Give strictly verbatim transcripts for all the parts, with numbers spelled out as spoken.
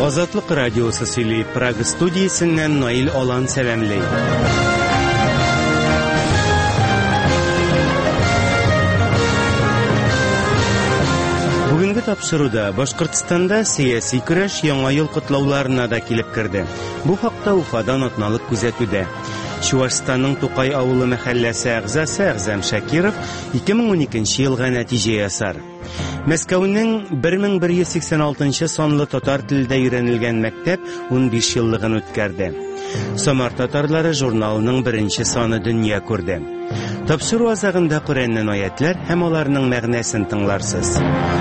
Азатлык радиосы сөйли, Прага студиясеннән Наил Алан сәламлый. Бүгенге тапшыруда Башкортстанда сияси көрәш яңа ел котлауларына да килеп керде. Бу хакта Уфадан атналык күзәтүдә. Чувашстанның Тукай авылы мәхәлләсе әгъзасы Әгъзам Шакиров ике мең уникенче елга нәтиҗә ясар. Мәскәүнең бер мең бер йөз сиксән алтынчы санлы татар телендә өйрәнелгән мәктәп ун биш еллыгын үткәрде. Самар татарлары журналының беренче саны дөнья күрде. Тапшыру азагында Коръәннән аятлар һәм аларның мәгънәсен тыңларсыз.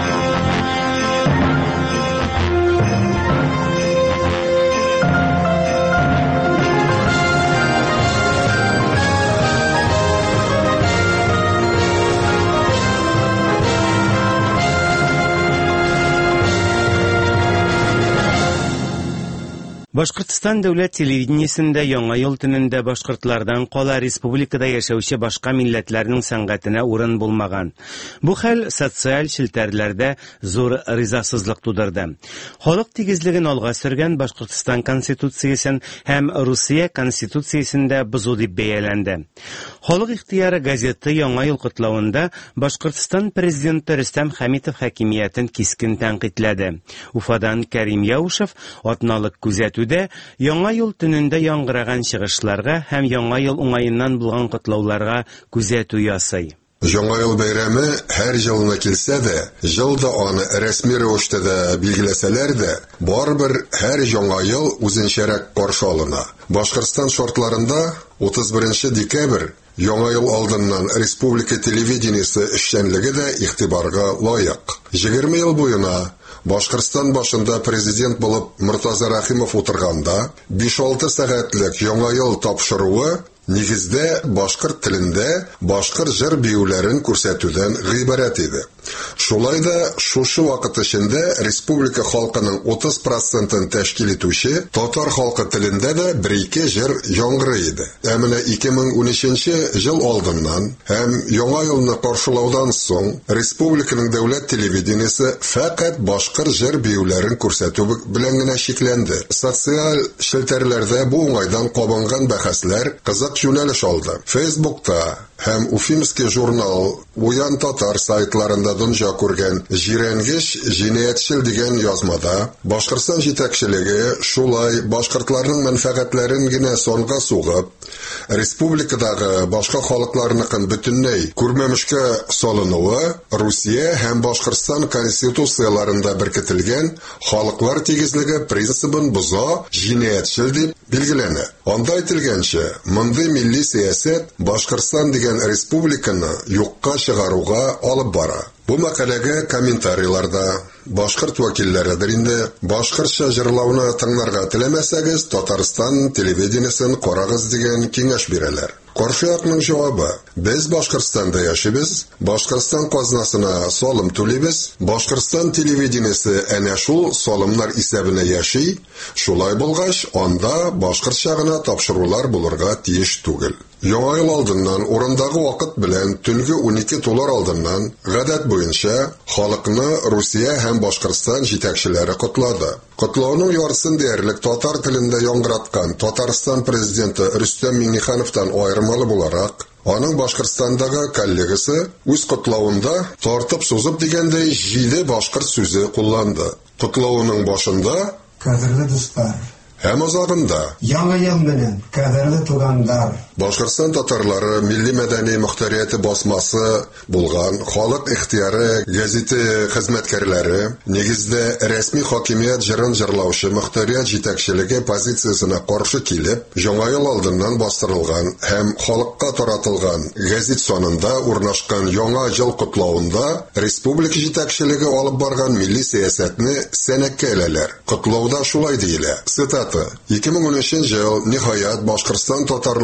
Башкортстан дәүләт телевидениесендә яңа ел төнендә башкортлардан кала республикада яшәүче башка милләтләрнең сәнгатенә урын булмаган. Бу хәл социаль челтәрләрдә зур ризасызлык тудырды. Халык тигезлеген алга сөргән Башкортстан конституциясен һәм Русия конституциясендә бозу дип бәяләнде. Халык ихтыяры газеты яңа ел котлавында Башкортстан президенты Рөстәм Хәмитов хакимиятен кискен тәнкыйтьләде. Уфадан Кәрим Яушев атналык күзәтү яңа ел төнендә яңгыраган чыгышларга һәм яңа ел уңаеннан булган котлауларга күзәтү ясый. Яңа ел бәйрәме һәр елына килсә дә, җылда аны рәсми рәвештә дә билгеләсәләр дә, барыбер һәр яңа ел үзенчәрәк каршы алына. Башкортстан шартларында утыз беренче декабрь яңа ел алдыннан республика телевидениесе эшчәнлеге дә игътибарга лаек. егерме ел буена Башкортстан башында президент булып Муртаза Рахимов утырганда биш-алты сәгатьлек яңа ел тапшыруы нигездә башкорт телендә башкорт җыр биюләрен күрсәтүдән гыйбарәт иде. Шулай да шушы вакыт эчендә республика халкының утыз процентын тәшкил итүче татар халкы телендә дә бер-ике җыр яңгырый иде. Ә менә ике мең унөченче ел алдыннан һәм яңа елны каршылаудан соң республиканың дәүләт телевидениесе фақат башкорт җыр биюләрен күрсәтү белән генә шикләнде. Социаль челтәрләрдә бу уңайдан кабынган бәхәсләр кызык юнәлеш алды. Facebook'та һәм Уфимский журнал Уян татар сайтларында дөнья күргән җирәнгеч җинаятьчел дигән язмада Башкортстан җитәкчелеге шулай башкортларның мәнфәгатьләрен генә сонга сугып, республикадагы башка халыкларныкын бөтенләй күрмәмешкә салынуы Русия һәм Башкортстан конституцияларында беркетелгән халыклар тигезлеге принцибын боза җинаятьчел дип билгеләнә. Анда әйтелгәнчә, мондый милли сәясәт Башкортстан дигән республиканы юкка чыгаруга алып бара. Бу мәкаләгә комментарийларда башкорт вәкилләре инде башкортча җырлауны тыңларга теләмәсәгез, Татарстан телевидениесен карагыз дигән киңәш бирәләр. Каршы якның җавабы: без Башкортстанда яшибез, Башкортстан казнасына салым түлибез, Башкортстан телевидениесе әнә шул салымнар исәбенә яши, шулай булгач, анда башкортча гына тапшырулар булырга тиеш түгел. Яңа ел алдыннан урындагы вакыт белән төнге унике тулар алдыннан гадәт буенча халыкны Русия һәм Башкортстан җитәкчеләре котлады. Котлауның ярысын диярлек татар телендә яңгыраткан Татарстан президенты Рөстәм Миңнехановтан аермалы буларак, аның Башкортстандагы коллегасы үз котлавында тартып сузып дигәндәй җиде башкорт сүзе кулланды. Котлауның башында кадерле дуслар һәм азагында яңа ел белән кадерле тугандар Башкортстан татарлары милли мәдәни мөхтәрияте басмасы булган халык ихтыяры газеты хезмәткәрләре нигездә рәсми хакимият җырын җырлаучы мөхтәрият җитәкчелеге позициясенә каршы килеп, яңа ел алдыннан бастырылган һәм халыкка таратылган газет санында урнашкан яңа ел котлавында республика җитәкчелеге алып барган милли сәясәтне сәнәккә эләләр. Котлауда шулай диелә. Цитата: ике мең унөченче ел ниһаять Башкортстан татарлары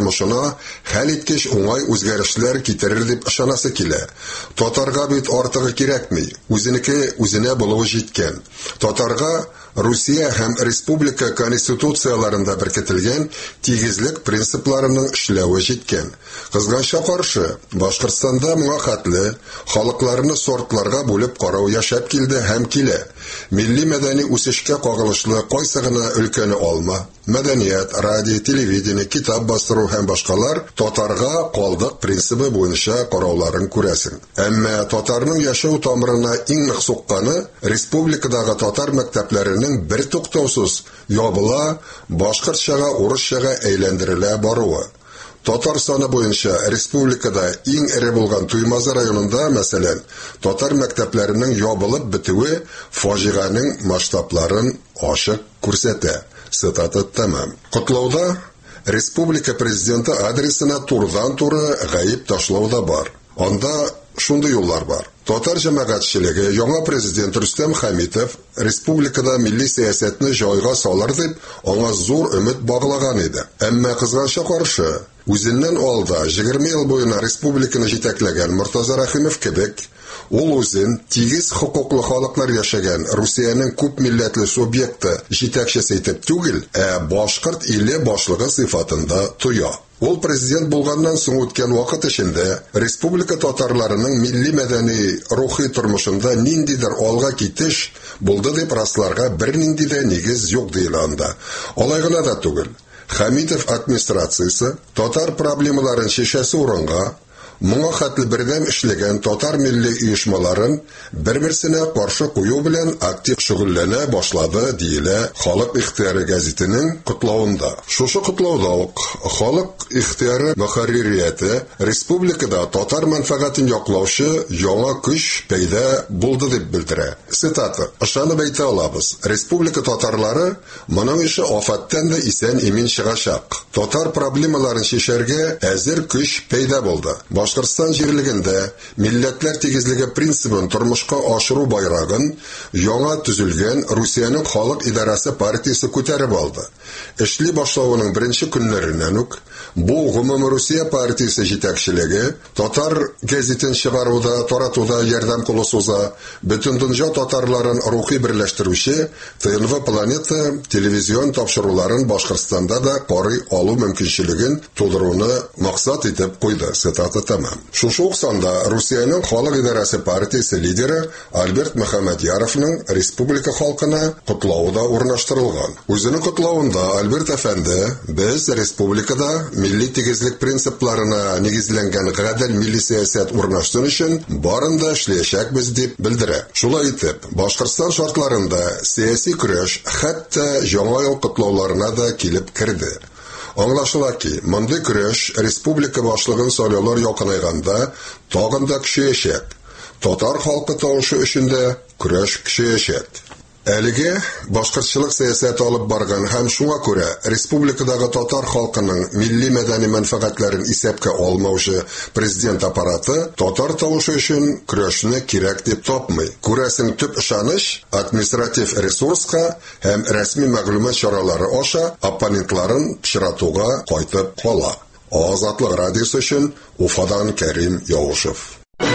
тормышына хәлиткеч уңай үзгәрешләр китерер дип ышанасы килә. Татарга бит артыгы кирәкми, үзенеке үзенә булуы җиткән. Татарга Русия һәм республика конституцияларында беркетелгән тигезлек принципларының эшләве җиткән. Кызганча каршы, Башкортстанда моңа хәтле халыкларны сортларга бүлеп карау яшәп килде һәм килә. Милли мәдәни үсешкә кагылышлы кайсы гына өлкәне алма, мәдәният, радио, телевидение, китап бастыру һәм башкалар татарга калдык принцибы буенча карауларын күрәсең. Әмма татарның яшәү тамырына иң нык сукканы республикадагы татар мәктәпләренең бер туктаусыз ябыла, башкортчага, урысчага әйләндерелә баруы. Татар саны буенча республикада иң эре булган Туймазы районында, мәсәлән, татар мәктәпләренең ябылып бетүе фаҗиганың масштабларын ачык күрсәтә. Цитата тәмам. Котлауда республика президенты адресына турыдан-туры гаип ташлау да бар. Анда шундый юллар бар. Татар җәмәгатьчелеге яңа президент Рөстәм Хәмитов республикада милли сәясәтне җайга салыр дип, аңа зур өмет баглаган иде. Әмма кызганча каршы, үзеннән алда егерме ел буена республиканы җитәкләгән Мортаза Рәхимов кебек, ул үзен тигез хокуклы халыклар яшәгән Русиянең күп милләтле субъекты җитәкчесе итеп түгел, ә башкорт иле башлыгы сыйфатында тоя. Ул президент булганнан соң үткән вакыт эчендә республика татарларының милли мәдәни рухи тормышында ниндидер алга китеш булды дип расларга бернинди дә нигез юк диелә анда. Алай гына да түгел. Хәмитов администрациясе татар проблемаларын шешәсе урынга моңа хәтле бердәм эшләгән татар милли оешмаларын бер-берсенә каршы кую белән актив шөгыльләнә башлады диелә Халык ихтыяры гәзитенең котлавында. Шушы котлауда ук Халык ихтыяры мөхәрририяте республикада татар мәнфәгатен яклаучы яңа көч пәйда булды дип белдерә. Цитата: "Ышанып әйтә алабыз, республика татарлары моның ише афаттан да исән имин чыгачак. Татар проблемаларын шешәргә әзер көч пәйда булды. Башкортстан җирлегендә милләтләр тигезлеге принцибын тормышка ашыру байрагын яңа төзелгән Русиянең халык идарәсе партиясе күтәреп алды. Эшли башлавының беренче көннәреннән үк бу Гомум Русия партиясе җитәкчелеге татар гәзитен чыгаруда, таратуда ярдәм кулы суза, бөтен дөнья татарларын рухи берләштерүче ТНВ Планета телевизион тапшыруларын Башкортстанда да карый алу мөмкинчелеген тудыруны максат итеп куйды. Цитата тәмам. Шушы ук санда Русиянең халык идарәсе партиясе лидеры Альберт Мөхәммәдияровның республика халкына котлавы да урнаштырылган. Үзенең котлавында Альберт әфәнде без республикада милли тигезлек принципларына нигезләнгән гадел милли сәясәт урнаштыру өчен барын да эшләячәкбез дип белдерә. Шулай итеп, Башкортстан шартларында сәяси көрәш хәтта яңа ел котлауларына да килеп керде. Аңлашыла ки, мондый көрәш республика башлыгын сайлаулар якынайганда тагын да көчәячәк. Татар халкы тавышы өчен дә көрәш көчәячәк. Әлегә башкортчылык сәясәте алып барган һәм шуңа күрә республикадагы татар халкының милли мәдәни мәнфәгатьләрен исәпкә алмаучы президент аппараты татар тавышы өчен көрәшне кирәк дип тапмый. Күрәсең, төп ышаныч административ ресурска һәм рәсми мәгълүмат чаралары аша оппонентларын пычратуга кайтып кала. Азатлык радиосы өчен Уфадан Кәрим Яушев.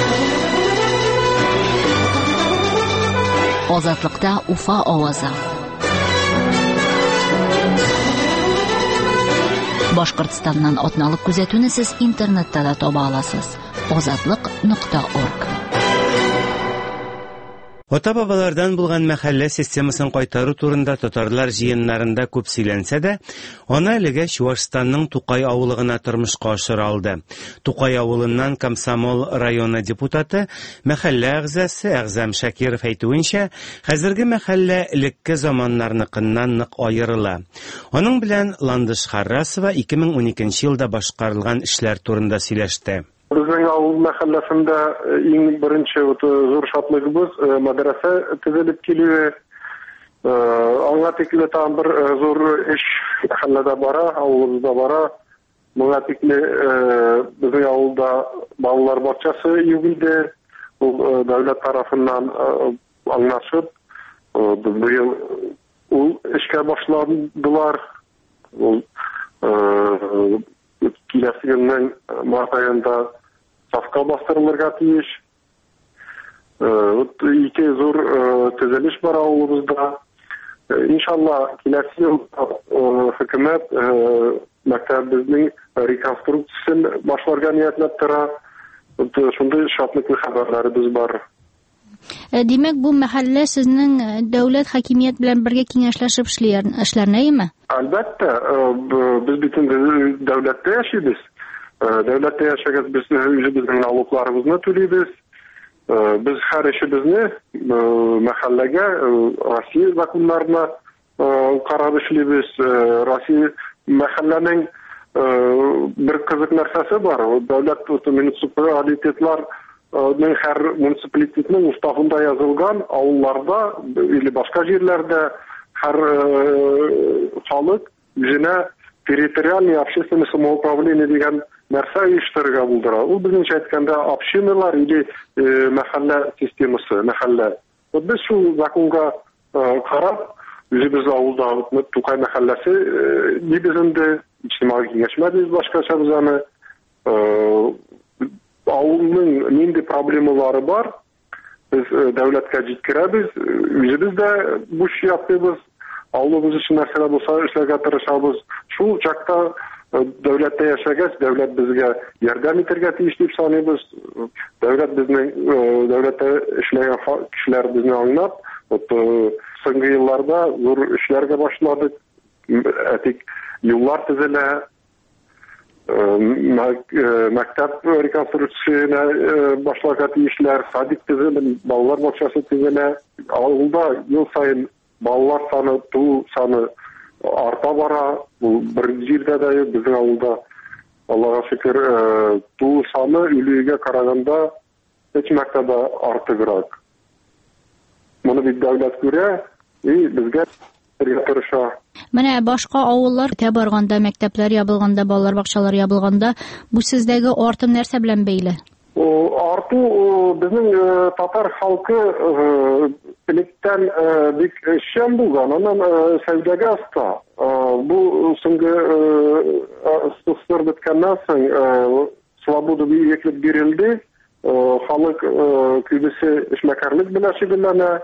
Азатлыкта Уфа авазы. Башкортстаннан атналык күзәтүне сез интернетта да таба аласыз. азатлык нокта орг. Ата-бабалардан булган мәхәллә системасын кайтару турында татарлар җыеннарында күп сөйләнсә дә, аны әлегә Чуашстанның Тукай авылына тормышка ашыралды. Тукай авылыннан Комсомол районы депутаты, мәхәллә әгъзасы Әгъзам Шакиров әйтүенчә, хәзерге мәхәллә элекке заманнарныкыннан нык аерыла. Аның белән Ландыш Харрасова ике мең уникенче елда башкарылган эшләр турында сөйләште. Безнең авыл мәхәлләсендә иң беренче зур шатлыгыбыз мәдрәсә төзелеп килүе. Аңа тикле там бер зур эш мәхәлләдә бара, авылыбызда бара. Моңа тикле безнең авылда балалар бакчасы югылды. Ул дәүләт тарафыннан аңлашып, быел ул эшкә башладылар. Ул киләсе елның март аенда сафка бастырылырга тиеш. Ике зур төзелеш бар авылыбызда. Иншалла киләсе елда хөкүмәт мәктәбебезнең реконструкциясын башларга ниятләп тора. Шундый шатлыклы хәбәрләребез бар. Димәк, бу мәхәллә сезнең дәүләт хакимият белән бергә киңәшләшеп эшләрнәме? Әлбәттә, без битен дәүләттә яшибез. Дәүләттә яшәгәч без үзебезнең налогларыбызны түлибез. Без һәр эшебезне мәхәлләгә Россия законнарына карап эшлибез. Россия мәхәлләнең бер кызык нәрсәсе бар. Дәүләт муниципалитетлар һәр муниципалитетның уставында язылган авылларда или башка җирләрдә һәр халык үзенә территориальный общественное самоуправление дигән нәрсә оештырырга булдыра. Ул безнеңчә әйткәндә общиналар или мәхәллә системасы, мәхәллә. Без шул законга карап, үзебез авылда Тукай мәхәлләсе дибезендә иҗтимагый киңәшмәбез башкача без аны авылның нинди проблемалары бар, без дәүләткә җиткерәбез, үзебез дә буш япабыз, авылыбыз өчен нәрсәләр булса эшләргә тырышабыз. Шул чакта дәүләттә яшәгәч, дәүләт безгә ярдәм итәргә тиеш дип саныйбыз. Дәүләт безнең дәүләттә эшләгән кешеләр безне аңлап, соңгы елларда зур эшләргә башладык. Әтик юллар төзелә, мәктәп реконструкциясына башларга тиешләр, садик төзелә, балалар бакчасы төзелә. Авылда ел сайын балалар саны, туу саны арта бара. Бу бер җирдә дә безнең авылда Аллага шөкер туу саны үлегә караганда һеч мәктәбе артыграк. Моны бит дәүләт күрә, и безгә тырыша. Менә башка авыллар тә барганда, мәктәпләр ябылганда, балалар бакчалары ябылганда, бу сездәге артым нәрсә белән бәйле? Арту безнең татар халкы электән бик эшчән булган, аннан сәүдәгә оста. Бу соңгы структура беткәннән соң свобода бирелеп бирелде. Халык күбесе эшмәкәрлек белән шөгыльләнә.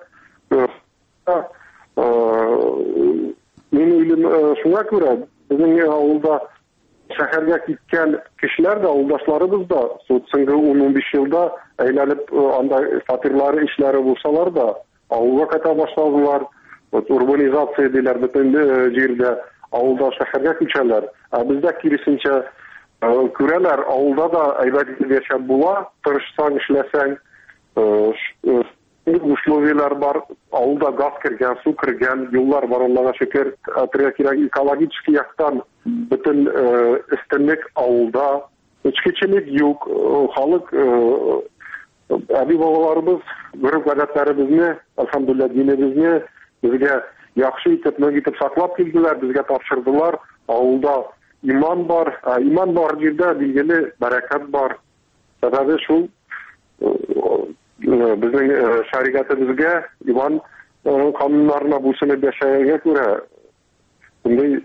Мин уйлыйм, шуңа күрә безнең авылда шәһәргә киткән кешеләр дә, авылдашларыбыз да соңгы ун-унбиш елда әйләнеп анда фатирлары, эшләре булсалар да, авылга кайта башладылар. Урбанизация диләр бөтен җирдә, авылда шәһәргә күчәләр. Ә бездә киресенчә күрәләр, авылда да әйбәт яшәп була, тырышсаң, эшләсәң, условиялар бар, авылда газ кергән, су кергән, юллар бар, Аллага шөкер. Экологический яктан бөтен өстенлек авылда, эчкечелек юк, халык әби бабаларыбыз görüp гадәтләребезне, әлхәмдүлилләh, динебезне безгә яхшы итеп, нык итеп саклап килделәр, безгә тапшырдылар. Авылда иман бар, иман бар җирдә билгеле бәрәкәт бар. Сәбәбе шул безнең шәригатыбызга, иман кануннарына буйсынып яшәгәнгә күрә bunday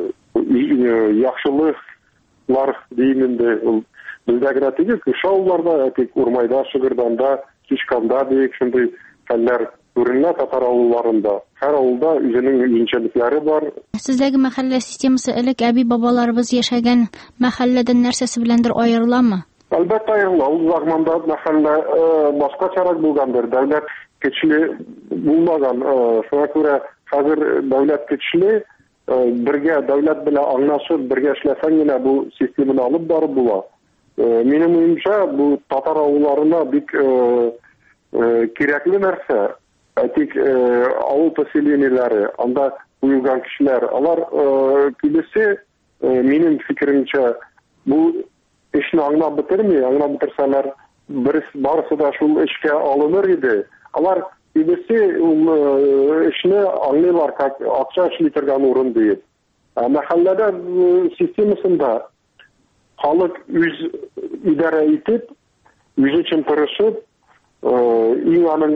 яхшылыклар дим инде. Бездә генә түгел, шауларда, Урмайда, Шыгырданда, Кишканда дигән шундый хәлләр күренә татар авылларында. Һәр авылда үзенең үзенчәлекләре бар. Сездәге мәхәллә системасы элек әби бабаларыбыз яшәгән мәхәлләдән нәрсәсе беләндер аерыламы? Әлбәттә аерыла. Ул заманда мәхәллә башкачарак булгандыр. Дәүләт көчле булмаган. Шуңа күрә хәзер дәүләт көчле, бергә дәүләт белән аңлашып, бергә эшләсәң генә бу системаны алып барып була. Минем уемча, бу татар авылларына бик кирәкле нәрсә. Тик авыл поселениеләре, анда куелган кешеләр, алар күбесе, минем фикеремчә, бу эшне аңлап бетерми, аңлап бетерсәләр, барысы да шул эшкә алыныр иде. Алар күбесе ул эшне аңлыйлар, как акча эшли торган урын дип. Мәхәлләдә системасында халык үз идарә итеп, үз өчен тырышып, иң аның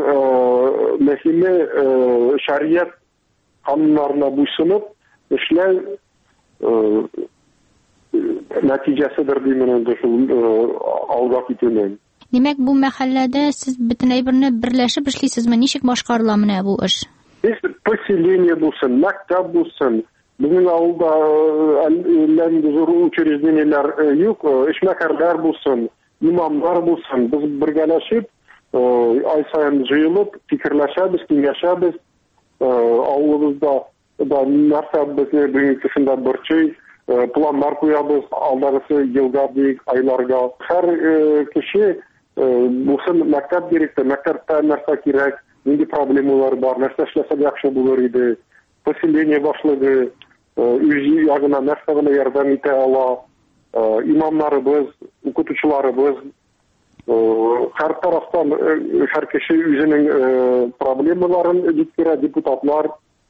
мөһиме шарият кануннарына буйсынып эшләү нәтиҗәседер димен инде шул алга китүнең. Димәк, бу мәхәлләдә сез бөтенләй берне берләшеп эшлисезме? Ничек башкарыла менә бу эш? Без поселение булсын, мәктәп булсын, безнең авылда әллә зур учреждениеләр юк, эшмәкәрләр булсын, имамнар булсын, без бергәләшеп, ай саен җыелып, фикерләшәбез, киңәшәбез, авылыбызда да нәрсә безне бүгенге көндә борчый, планнар куябыз, алдагысы елга дик, айларга. Һәр кеше булсын мәктәп директоры, мәктәптә нәрсә кирәк, нинди проблемалар бар, нәрсә эшләсәк яхшы булыр иде, поселение башлыгы, үз ягына нәрсә генә ярдәм итә ала, имамнарыбыз, укытучыларыбыз, һәр тарафтан һәр кеше үзенең проблемаларын җиткерә, депутатлар,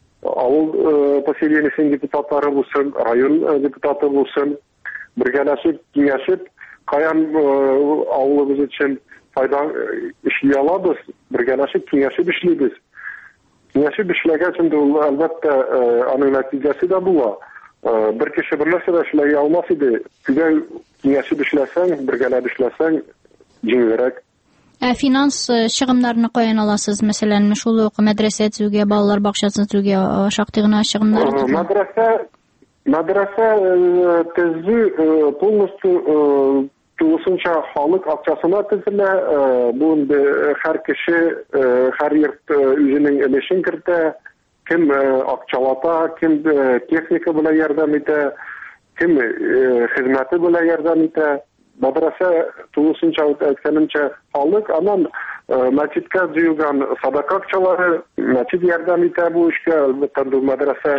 авыл поселениесенең депутатлары булсын, район депутаты булсын, бергәләшеп, киңәшеп, каян авылыбыз өчен файда эшли алабыз, бергәләшеп, киңәшеп эшлибез. Киңәшеп эшләгәч инде ул әлбәттә аның нәтиҗәсе дә була. Бер кеше берләшә дә эшләй алмас иде. Күгә киңәшеп эшләсәң, бергәләп эшләсәң, җиңелрәк. Ә финанс чыгымнарны каян аласыз? Мәсәлән, шул ук мәдрәсә төзүгә, балалар бакчасын төзүгә шактый гына чыгымнар. Мәдрәсә мәдрәсә төзү полностью тулысынча халык акчасына төзелә. Бу инде һәр кеше, һәр йорт үзенең өлешен кертә. Кем акчалата, кем техника белән ярдәм итә, кем хезмәте белән ярдәм итә. Мәдрәсә тулысынча әйткәнемчә халык, аннан мәчеткә җыелган садака акчалары, мәчет ярдәм итә бу эшкә, әлбәттә бу мәдрәсә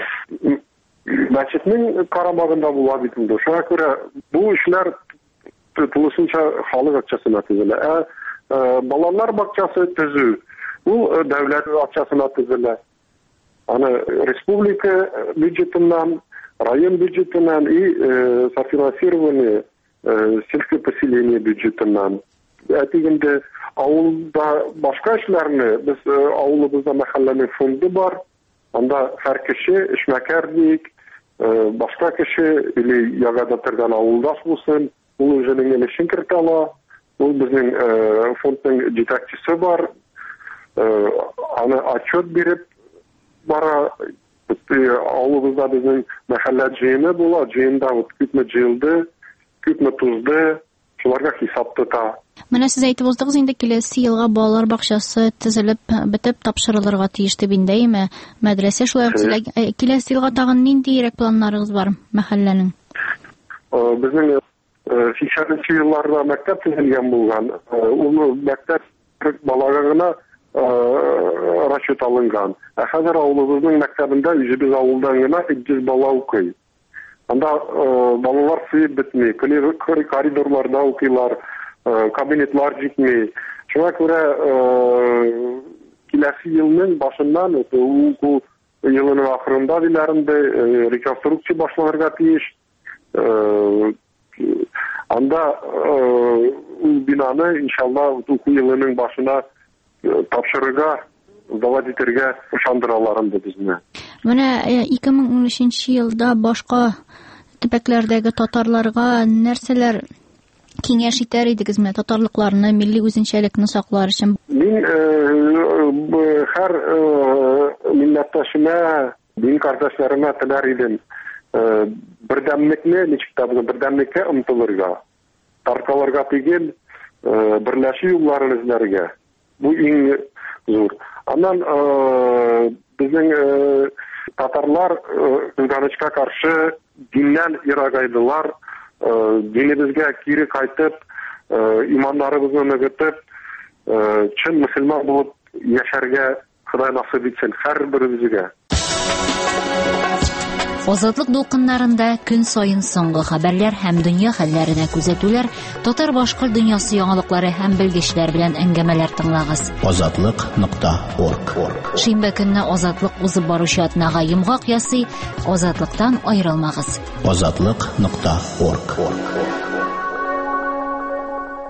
мәчетнең карамагында була бит инде. Шуңа күрә бу эшләр тулысынча халык акчасына төзелә. Ә балалар бакчасы төзү, ул дәүләт акчасына төзелә. Аны республика бюджетыннан, район бюджетыннан и софинансирование сельское поселение бюджетыннан. Әтигендә авылда башка эшләрне, без авылыбызда мәхәлләнең фонды бар. Анда һәр кеше эшмәкәр дик, башка кеше или ягада торган авылдаш булсын, ул үзенең өлешен кертә ала. Ул безнең фондның җитәкчесе бар. Аны отчет биреп бара. Авылыбызда безнең мәхәллә җыены була, җыенда күпме җыелды, күпме тузды, шуларга хисап тота. Менә сез әйтеп уздыгыз инде, киләсе елга балалар бакчасы төзелеп, бетеп тапшырылырга тиеш дип индеме? Мәдрәсә шулай ук киләсе елга тагын ниндирәк планнарыгыз бар мәхәлләнең? Безнең сиксәненче елларда мәктәп төзелгән булган. Ул мәктәп балага гына расчет алынган. Ә хәзер авылыбызның мәктәбендә үзебез авылдан гына йөз бала укый. Анда балалар сыйып бетми, коридорларда укыйлар, кабинетлар җитми. Шуңа күрә киләсе елның башыннан, ул елның ахырында диләрендә реконструкция башланырга тиеш. Анда ул бинаны иншалла уку елының башына тапшырырга, дават итәргә ышандыралар инде безне. Менә ике мең унөченче елда башка төбәкләрдәге татарларга нәрсәләр киңәш итәр идегезме? Татарлыкларны, милли үзенчәлекне саклар өчен. Мин һәр милләттәшемә, дин кардәшләремә теләр идем. Бердәмлекне, ничек тә бердәмлеккә омтылырга, таркаларга түгел, берләшү юлларын эзләргә. Бу иң зур. Аннан безнең татарлар кызганычка каршы диннән ерагайдылар, динебезгә кире кайтып, иманнарыбызны ныгытып, чын мөселман булып яшәргә Ходай насыйп итсен һәрберебезгә. Азатлык дулкыннарында көн сайын соңгы хәбәрләр һәм дөнья хәлләренә күзәтүләр, татар-башкорт дөньясы яңалыклары һәм белгечләр белән әңгәмәләр тыңлагыз. азатлык нокта орг. Шимбә көнне Азатлык узып баручы атнага йомгак ясый, Азатлыктан аерылмагыз. азатлык нокта орг.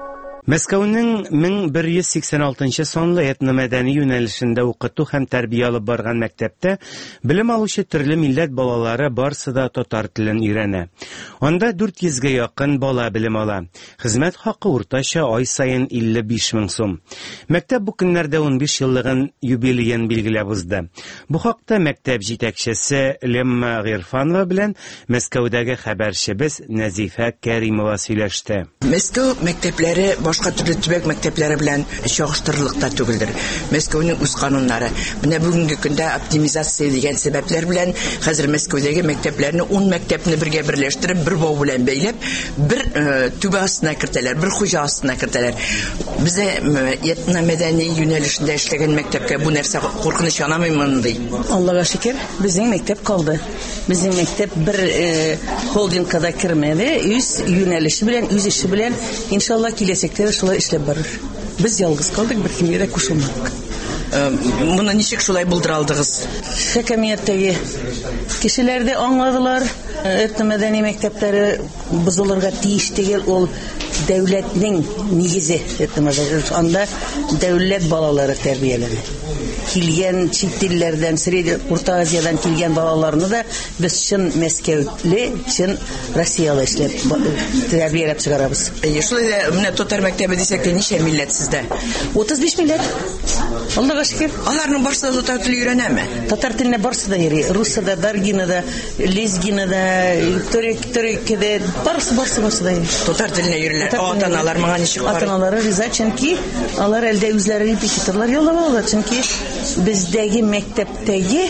Мәскәүнең мең бер йөз сиксән алтынчы санлы этномәдәни юнәлешендә укыту һәм тәрбия алып барган мәктәптә белем алучы төрле милләт балалары барсы да татар телен өйрәнә. Анда дүрт йөзгә якын бала белем ала. Хезмәт хакы уртача ай саен илле биш мең сум. Мәктәп бу көннәрдә ун биш еллыгын юбилеен билгеләп узды. Бу хакта мәктәп җитәкчесе Лемма Гыйрфанова белән Мәскәүдәге хәбәрчебез Нәзифә Кәримова сөйләште. Мәскәү мәктәпләре башка төрле төбәк мәктәпләре белән чагыштырырлык та түгелдер. Мәскәүнең үз кануннары. Менә бүгенге көндә оптимизация дигән сәбәпләр белән хәзер Мәскәүдәге мәктәпләрне ун мәктәпне бергә берләштереп, бер бау белән бәйләп, бер түбә астына кертәләр, бер хуҗа астына кертәләр. Бездә этномәдәни юнәлешендә эшләгән мәктәпкә бу нәрсә куркыныч янамыймы ди. Аллага шөкер, безнең мәктәп калды. Безнең мәктәп бер холдингка да кермәде, үз юнәлеше белән, үз ише белән иншалла киләчәктә шулай эшләп барыр. Без ялгыз калдык, бер кемгә дә кушылмадык. Моны ничек шулай булдыра алдыгыз? Хакимияттәге кешеләр дә аңладылар. Этномәдәни мәктәпләре бозылырга тиеш түгел, ул дәүләтнең нигезе. Анда дәүләт балалары тәрбияләнә. Килгән чит илләрдән, Средний Урта Азиядан килгән балаларны да без чын Мәскәүле, чын Россиялы эшләп тәрбияләп чыгарабыз. Шулай да менә татар мәктәбе дисәк, ничә милләт сездә? утыз биш милләт. Аллага шөкер. Аларның барысы да татар теле өйрәнәме? Татар теленә барысы да йөри. Русса да, Даргина да, Лезгина да, Төрек, Төрек дә, барысы барысы барысы да йөри. Татар теленә йөриләр. Ата-аналар моңа ничек карый? Ата-аналары риза, чөнки алар әлдә үзләре репетиторлар яллап алалар, чөнки бездәге мәктәптәге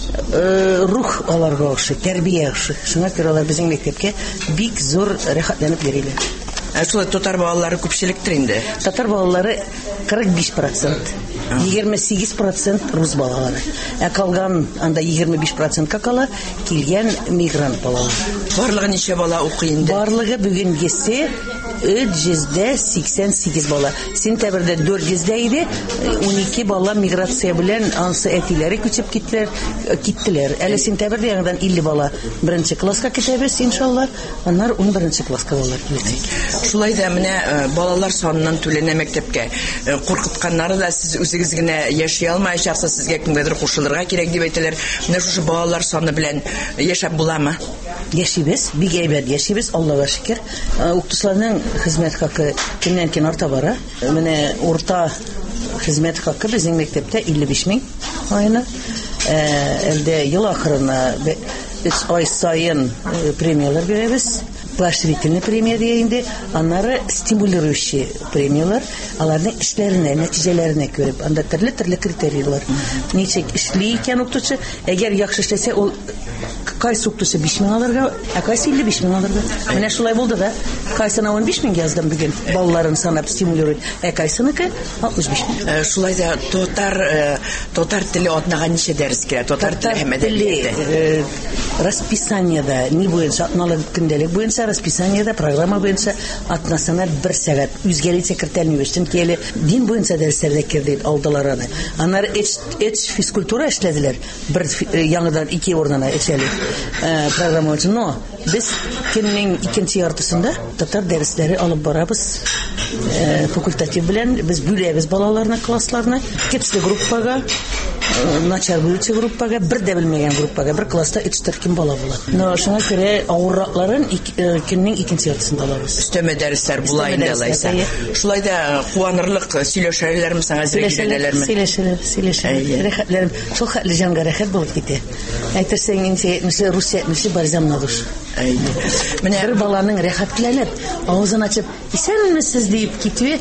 рух аларга охшый, тәрбия охшый. Шуңа күрә алар безнең мәктәпкә бик зур рәхәтләнеп йөриләр. Шулай татар балалары күпчелектер инде. Татар балалары кырык биш процент, егерме сигез процент рус балалары. Ә калган анда егерме биш процентка кала килгән мигрант балалар. Барлыгы ничә бала укый инде? Барлыгы бүгенгесе өч йөз сиксән сигез бала. Сентябрьдә дүрт йөз иде, ун ике бала миграция белән ансы әтиләре күчеп киттеләр, киттеләр. Әле сентябрьдә яңадан илле бала беренче класска китәбез иншалла. Аннар ун беренче класска балалар киләчәк. Шулай да менә балалар санынан түләнә мәктәпкә. Куркытканнары да сез үзегез генә яши алмаячаксыз, сезгә кемгәдер кушылырга кирәк дип әйтәләр. Менә шушы балалар саны белән яшәп буламы? Яшибез, бик әйбәт яшибез, Аллага шөкер. Укытучыларның хезмәт хакы көннән-көн арта бара. Менә урта хезмәт хакы безнең мәктәптә илле биш мең айына. Әлдә ел ахырына өч ай саен премиялар бирәбез. Поощрительный премия дигәндә, аннары стимулирующий премиялар, аларның эшләренә, нәтиҗәләренә күреп, анда төрле-төрле критерийлар. Ничек эшли икән укытучы, әгәр яхшы эшләсә, ул кайсы укытучы биш мең алырга, ә кайсы илле биш мең алырга. Менә шулай булды да. Кайсына он биш мең яздым бүген, балаларын санап стимулирует, ә кайсыныкы алтмыш биш мең. Шулай да татар татар теле атнага ничә дәрес кирәк? Татар теле мәдәнияте. Расписаниедә ни буенча, атналык көндәлек буенча расписаниедә, программа буенча атнасына бер сәгать. Үзгәли секретарь университетын килә, дин буенча дәресләргә кирде алдылар аны. Аннары эч физкультура эшләделәр. Бер яңадан ике орнына эчәлек программа өчен. Но без көннең икенче яртысында татар дәресләре алып барабыз. Факультатив белән без бүләбез балаларны классларны, кече группага, начар бүлче группага, бер дә белмәгән группага, бер класста өч-дүрт кем бала була. Но шуңа күрә авырракларын көннең икенче яртысында алабыз. Өстәмә дәресләр була инде алайса. Шулай да куанырлык сөйләшәләрме, саңа зиргәләләрме? Сөйләшәләр, сөйләшәләр. Рәхәтләрем, шул хәтле җанга рәхәт булып китә. Әйтерсең инде, мисля Русия, мисля бальзам на душу. Менә бер баланың рәхәтләнеп, авызын ачып, "Исәнмесез?" дип китүе,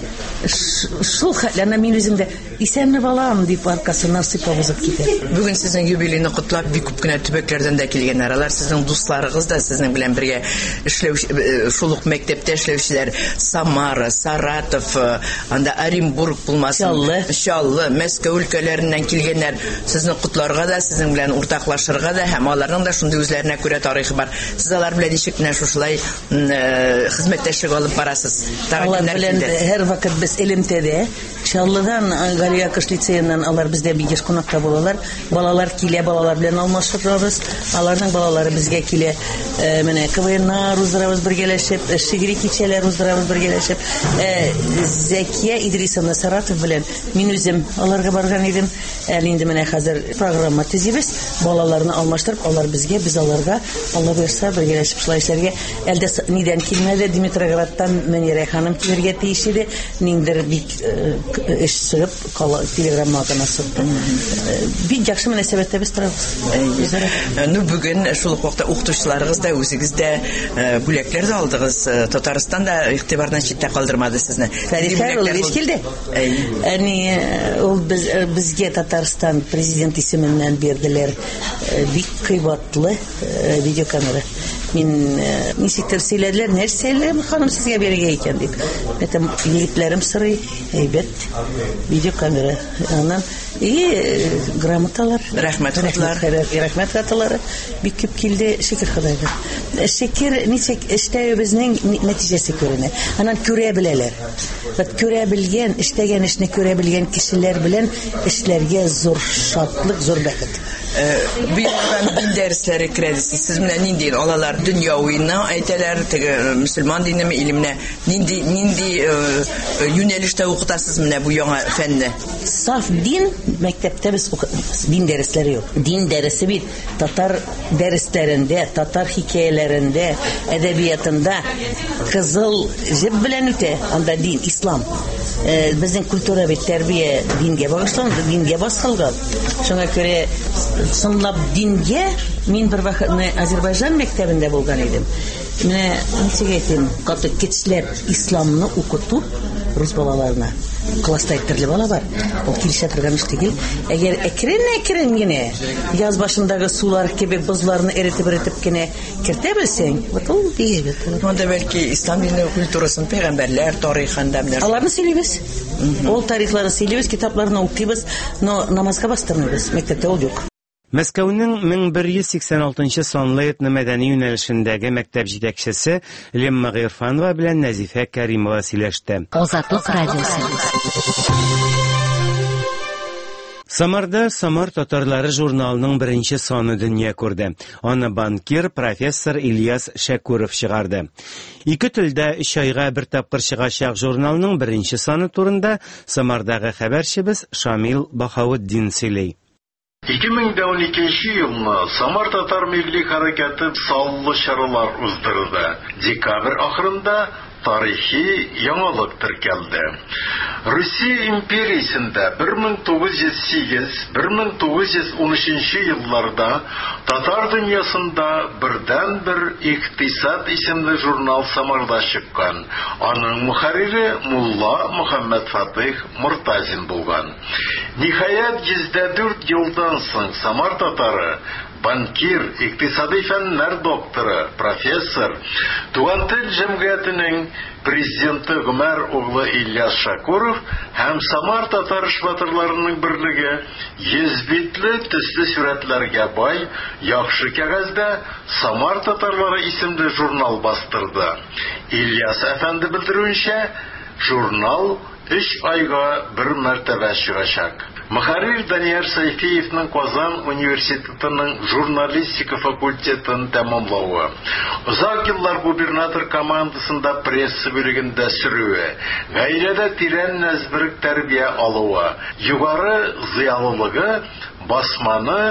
шул хәтләрне мин үземдә "Исәнме балам?" дип аркасыннан сыйпап узып китә. Бүген сезнең юбилейны котлап бик күп кенә төбәкләрдән дә килгәннәр. Алар сезнең дусларыгыз да, сезнең белән бергә эшләүче, шул ук мәктәптә эшләүчеләр. Самара, Саратов, анда Оренбург булмасын, Чаллы, Мәскәү өлкәләреннән килгәннәр. Сезне котларга да, сезнең белән уртаклашырга да, һәм аларның да шундый үзләренә күрә тарихы бар. Сез алар белән ничек кенә шушылай хезмәттәшлек алып барасыз? Алар белән һәр вакыт без элемтәдә, Чаллыдан Галия Кыш лицейынан алар бездә бигеш кунакта булалар. Балалар килә, балалар белән алмашабыз. Аларның балалары безгә килә. Менә КВНнар уздырабыз бергәләшеп, шигъри кичәләр уздырабыз бергәләшеп. Зәкия Идрисовна Саратов белән мин үзем аларга барган идем. Әле инде менә хәзер программа төзибез. Балаларны алмаштырып, алар безгә, biz аларга Алла бирсә бергәләшеп шулай эшләргә. Әлдә нидән килмәде, Димитроградтан Мәнирә ханым килергә тиеш иде. Ниндер бик эш чыгып, телеграмма гына сытты. Бик яхшы мөнәсәбәттә без торабыз. Ну бүген шул ук вакытта укытучыларыгыз да үзегез дә бүләкләр дә алдыгыз. Татарстанда игътибардан читтә калдырмады сезне. Фәрихә Улович килде. Әни ул безгә Татарстан президент исеменнән бирделәр бик кыйбатлы видеокамера. Мин ничектер сөйләделәр, нәрсәләр ханым сезгә бирергә икән дип. Әйтәм, егетләрем сорый, әйбәт видеокамера. Аннан и грамоталар, рәхмәт хатлар, рәхмәт хатлары бик күп килде, шөкер Худайга. Шөкер, ничек эштәбезнең нәтиҗәсе күренә. Аннан күрә беләләр. Вот күрә белгән, эштәгән эшне күрә белгән кешеләр белән эшләргә зур шатлык, зур бәхет. Быелдан дин дәресләре кредисы сез менә нинди алалар дөнья уенна әйтәләр теге мөселман динеме илемне нинди нинди юнәлештә укытасыз менә бу яңа фәнне? Саф дин мәктәптә без дин дәресләре юк. Дин дәресе бит татар дәресләрендә, татар хикәяләрендә, әдәбиятында кызыл җеп белән үтә. Анда дин, ислам. Безнең культура бит тәрбия дингә багышланган, дингә басылган. Шуңа күрә сынлап дингә мин бер вакытны Азәрбайҗан мәктәбендә булган идем. Менә ничек әйтим, каты китшләр исламны укыту рус балаларына. Класста төрле бала бар. Ул килешә торган эш түгел. Әгәр әкрен-әкрен генә яз башындагы сулар кебек бозларны эретеп-эретеп кенә кертә белсәң, вот ул бигәбет. Монда бәлки ислам дине культурасын пәйгамбәрләр тарихында менә аларны сөйлибез. Ул тарихларын сөйлибез, китапларны укыйбыз, но намазга бастырмыйбыз. Мәктәптә ул юк. Мәскәүнең мең бер йөз сиксән алтынчы санлы этно-мәдәни юнәлешендәге мәктәп җитәкчесе Лемма Гыйрфанова белән Назифә Кәримова сөйләште. Азатлык радиосы. Самарда Самар татарлары журналының беренче саны дөнья күрде. Аны банкир профессор Ильяс Шәкүров чыгарды. Ике телдә өч айга бер тапкыр чыгачак журналның беренче саны турында Самардагы хәбәрчебез Шамил Бахауddin сөйли. ике мең он икенче елны Самар татар милли хәрәкәте саллы чаралар уздырды. Декабрь ахырында тарихи яңалык теркәлде. Русия империясендә бер мең тугыз йөз сигез - бер мең тугыз йөз ун өченче елларда татар дөньясында бердән-бер икътисад исемле журнал Самарда чыккан. Аның мөхәррире Мулла Мөхәммәд Фатих Муртазин булган. Ниһаять йөз дүрт елдан соң Самар татары банкир, икътисади фәннәр докторы, профессор, Туган тел җәмгыятенең президенты Гомәр углы Ильяс Шәкүров һәм Самар татар эшбатырларының берлеге йөз битле төсле сурәтләргә бай, яхшы кәгазьдә Самар татарлары исемле журнал бастырды. Ильяс әфәнде белдерүенчә, журнал өч айга бер мәртәбә чыгачак. Мөхәррир Данияр Сайфиевның Казан университетының журналистика факультетын тәмамлауы, озак еллар губернатор командасында пресса бүлегендә сөрүе, гаиләдә тирән нәзберек тәрбия алуы, югары зыялылыгы басманы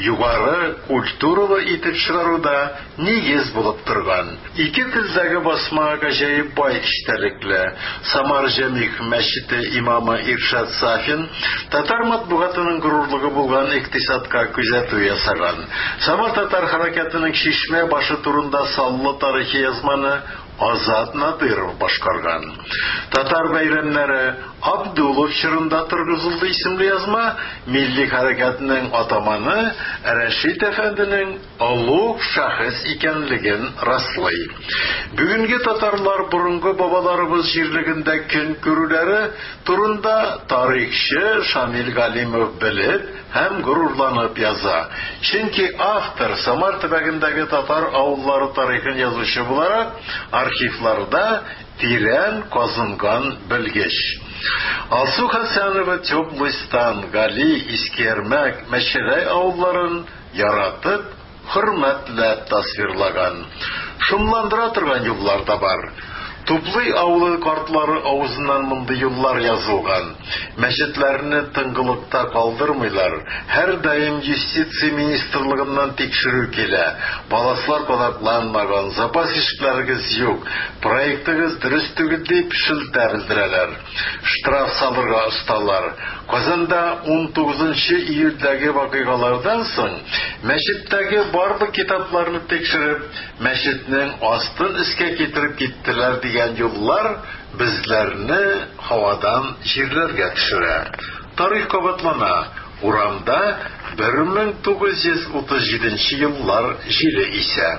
югары культуралы итеп чыгаруда нигез булып торган. Ике телдәге басма гаҗәеп бай эчтәлекле. Самар Җәмигъ мәчете имамы Иршат Сафин татар матбугатының горурлыгы булган икътисадка күзәтү ясаган. Самар татар хәрәкәтенең шишмә башы турында саллы тарихи язманы Азат Надыров башкарган. Татар бәйрәмнәре Абдулов чорында торгызылды исемле язма милли хәрәкәтенең атаманы Рәшит әфәнденең олуг шәхес икәнлеген раслый. Бүгенге татарлар борынгы бабаларыбыз җирлегендә көн күрүләре турында тарихчы Шамил Галимов белеп һәм горурланып яза. Чөнки автор Самар төбәгендәге татар авыллары тарихын язучы буларак архивларда тирән казынган белгеч. Алсу Хасанова Теплый-Стан, Гали, Искермәк, Мәшәрәй авылларын яратып, хөрмәтләп тасвирлаган. Шумландыра торган юллар да бар. Туплый авылы картлары авызыннан мондый юллар язылган. Мәчетләрне тыңгылыкта калдырмыйлар. Һәр даим юстиция министрлыгыннан тикшерү килә. Баласлар кунакланмаган, запас ишекләрегез юк, проектыгыз дөрес түгел дип шелтә белдерәләр. Штраф салырга осталар. Казанда он тугызынчы июльдәге вакыйгалардан соң мәчеттәге барлык китапларны тикшереп, мәчетнең астын искә китереп киттеләр дигән юллар безләрне һавадан җирләргә төшерә. Тарих кабатлана. Урамда бер мең тугыз йөз утыз җиденче еллар җиле исә.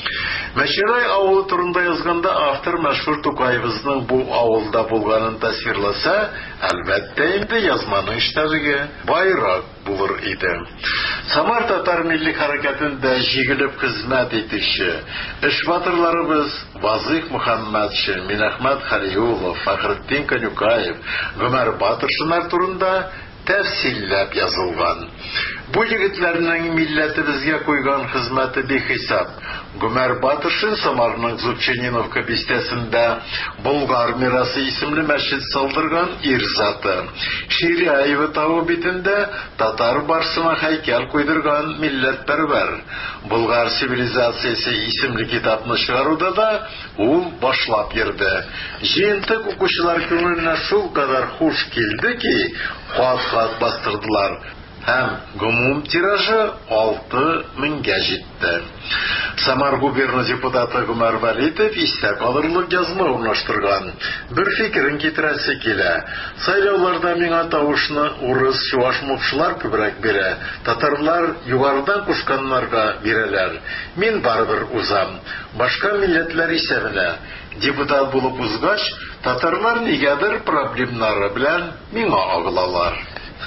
Мәшәрәй авылы турында язганда автор мәшһүр Тукаевызның бу авылда булганын тасвирласа, әлбәттә инде язманың эштәлеге байрак булыр иде. Самар татар милли хәрәкәтендә җигелеп хезмәт итүче эш батырларыбыз Вазыйх Мөхәммәтшин, Минәхмәт Хәлиуллов, Фәхретдин Канюкаев, Гомәр Батыршыннар турында тәфсилләп язылган. Бу егетләрнең милләтебезгә куйган хезмәте бихисап. Гомәр Батыршин Самарның Зубчениновка бистәсендә Болгар мирасы исемле мәчет салдырган ир заты. Ширяева тау битендә татар барсына һәйкәл куйдырган милләтпәрвәр. Болгар цивилизациясе исемле китапны чыгаруда да ул башлап йөрде. Җыентык укучылар күңеленә шул кадәр хуш килде ки, кат-кат бастырдылар. Һәм гомум тиражы алты меңгә җитте. Самар губерна депутаты Гомәр Вәлитов истә калырлык язма урнаштырган. Бер фикерен китерәсе килә. Сайлауларда миңа тавышны урыс, чуаш мукшылар күбрәк бирә. Татарлар югарыдан кушканнарга бирәләр. Мин барыбер узам. Башка милләтләр исәбенә депутат булып узгач, татарлар нигәдер проблемнары белән миңа агылалар.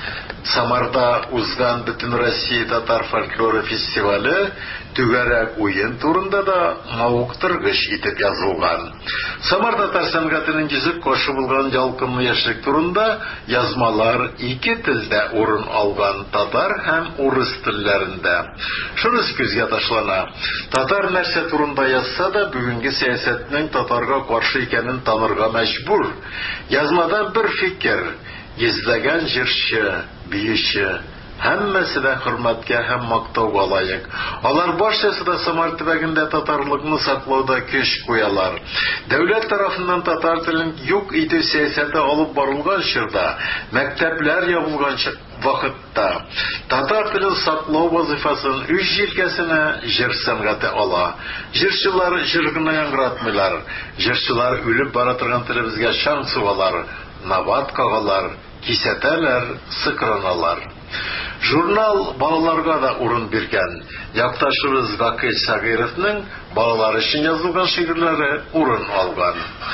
Самарда узган Бөтен Россия татар фольклоры фестивале түгәрәк уен турында да мавыктыргыч итеп язылган. Самар татар сәнгатенең йөзек кошы булган ялкынлы яшьлек турында язмалар ике телдә урын алган, татар һәм урыс телләрендә. Шунысы күзгә ташлана. Татар нәрсә турында язса да бүгенге сәясәтнең татарга каршы икәнен танырга мәҗбүр. Язмада бер фикер, йөзләгән җырчы, биюче, һәммәсе дә хөрмәткә һәм мактауга лаек. Алар барчасы да Самар төбәгендә татарлыкны саклауда көч куялар. Дәүләт тарафыннан татар телен юк итү сәясәте алып барылган чорда, мәктәпләр ябылган вакытта татар телен саклау вазифасын үз җилкәсенә җыр сәнгате ала. Җырчылар җыр гына яңгыратмыйлар. Җырчылар үлеп бара торган телебезгә шан сугалар, нават кагалар, кисәтәләр, сыкраналар. Журнал балаларга да урын биргән. Якташыбыз Бакый Сагыйровның балалар өчен язылган шигырьләре урын алган.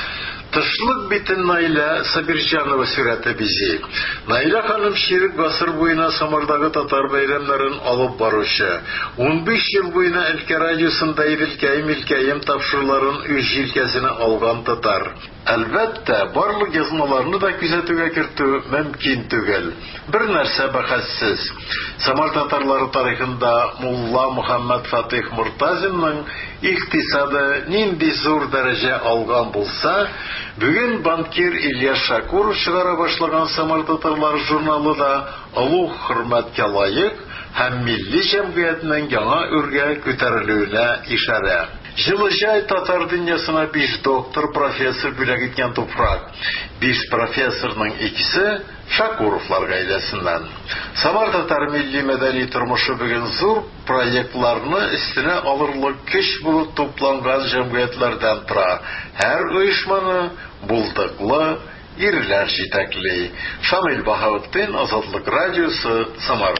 Тышлык битен Наилә Сабирҗанова сүрәте бизи. Наилә ханым ширек гасыр буена Самардагы татар бәйрәмнәрен алып баручы. унбиш ел буена өлкә радиосында Ирелкәем-Илкәем тапшыруларын үз җилкәсенә алган татар. Әлбәттә, барлык язмаларны да күзәтүгә кертү мөмкин түгел. Бер нәрсә бәхәссез. Самар татарлары тарихында Мулла Мөхәммәд Фатих Муртазинның икътисады нинди зур дәрәҗә алган булса, бүген банкир Ильяс Шакуров чыгара башлаган Самар татарлары журналы да олуг хөрмәткә лаек һәм милли җәмгыятьнең яңа үргә күтәрелүенә ишарә. Җылыҗай татар дөньясына биш доктор, профессор бүләк иткән туфрак. Биш профессорның икесе Шакуровлар гаиләсеннән. Самар татар милли мәдәни тормышы бүген зур проектларны өстенә алырлык көч булып тупланган җәмгыятьләрдән тора. Һәр оешманы булдыклы ирләр җитәкли. Шамил Баһаветдин, Азатлык радиосы, Самар.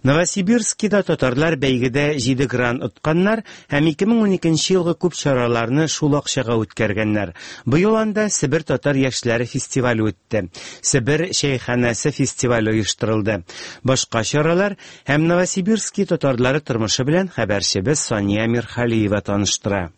Новосибирскида татарлар бәйгедә җиде грант отканнар һәм ике мең уникенче елгы күп чараларны шул акчага үткәргәннәр. Быел анда Себер татар яшьләре фестивале үтте. Себер шәйханәсе фестивале оештырылды. Башка чаралар һәм Новосибирский татарлары тормышы белән хәбәрчебез Сания Мирхалиева таныштыра.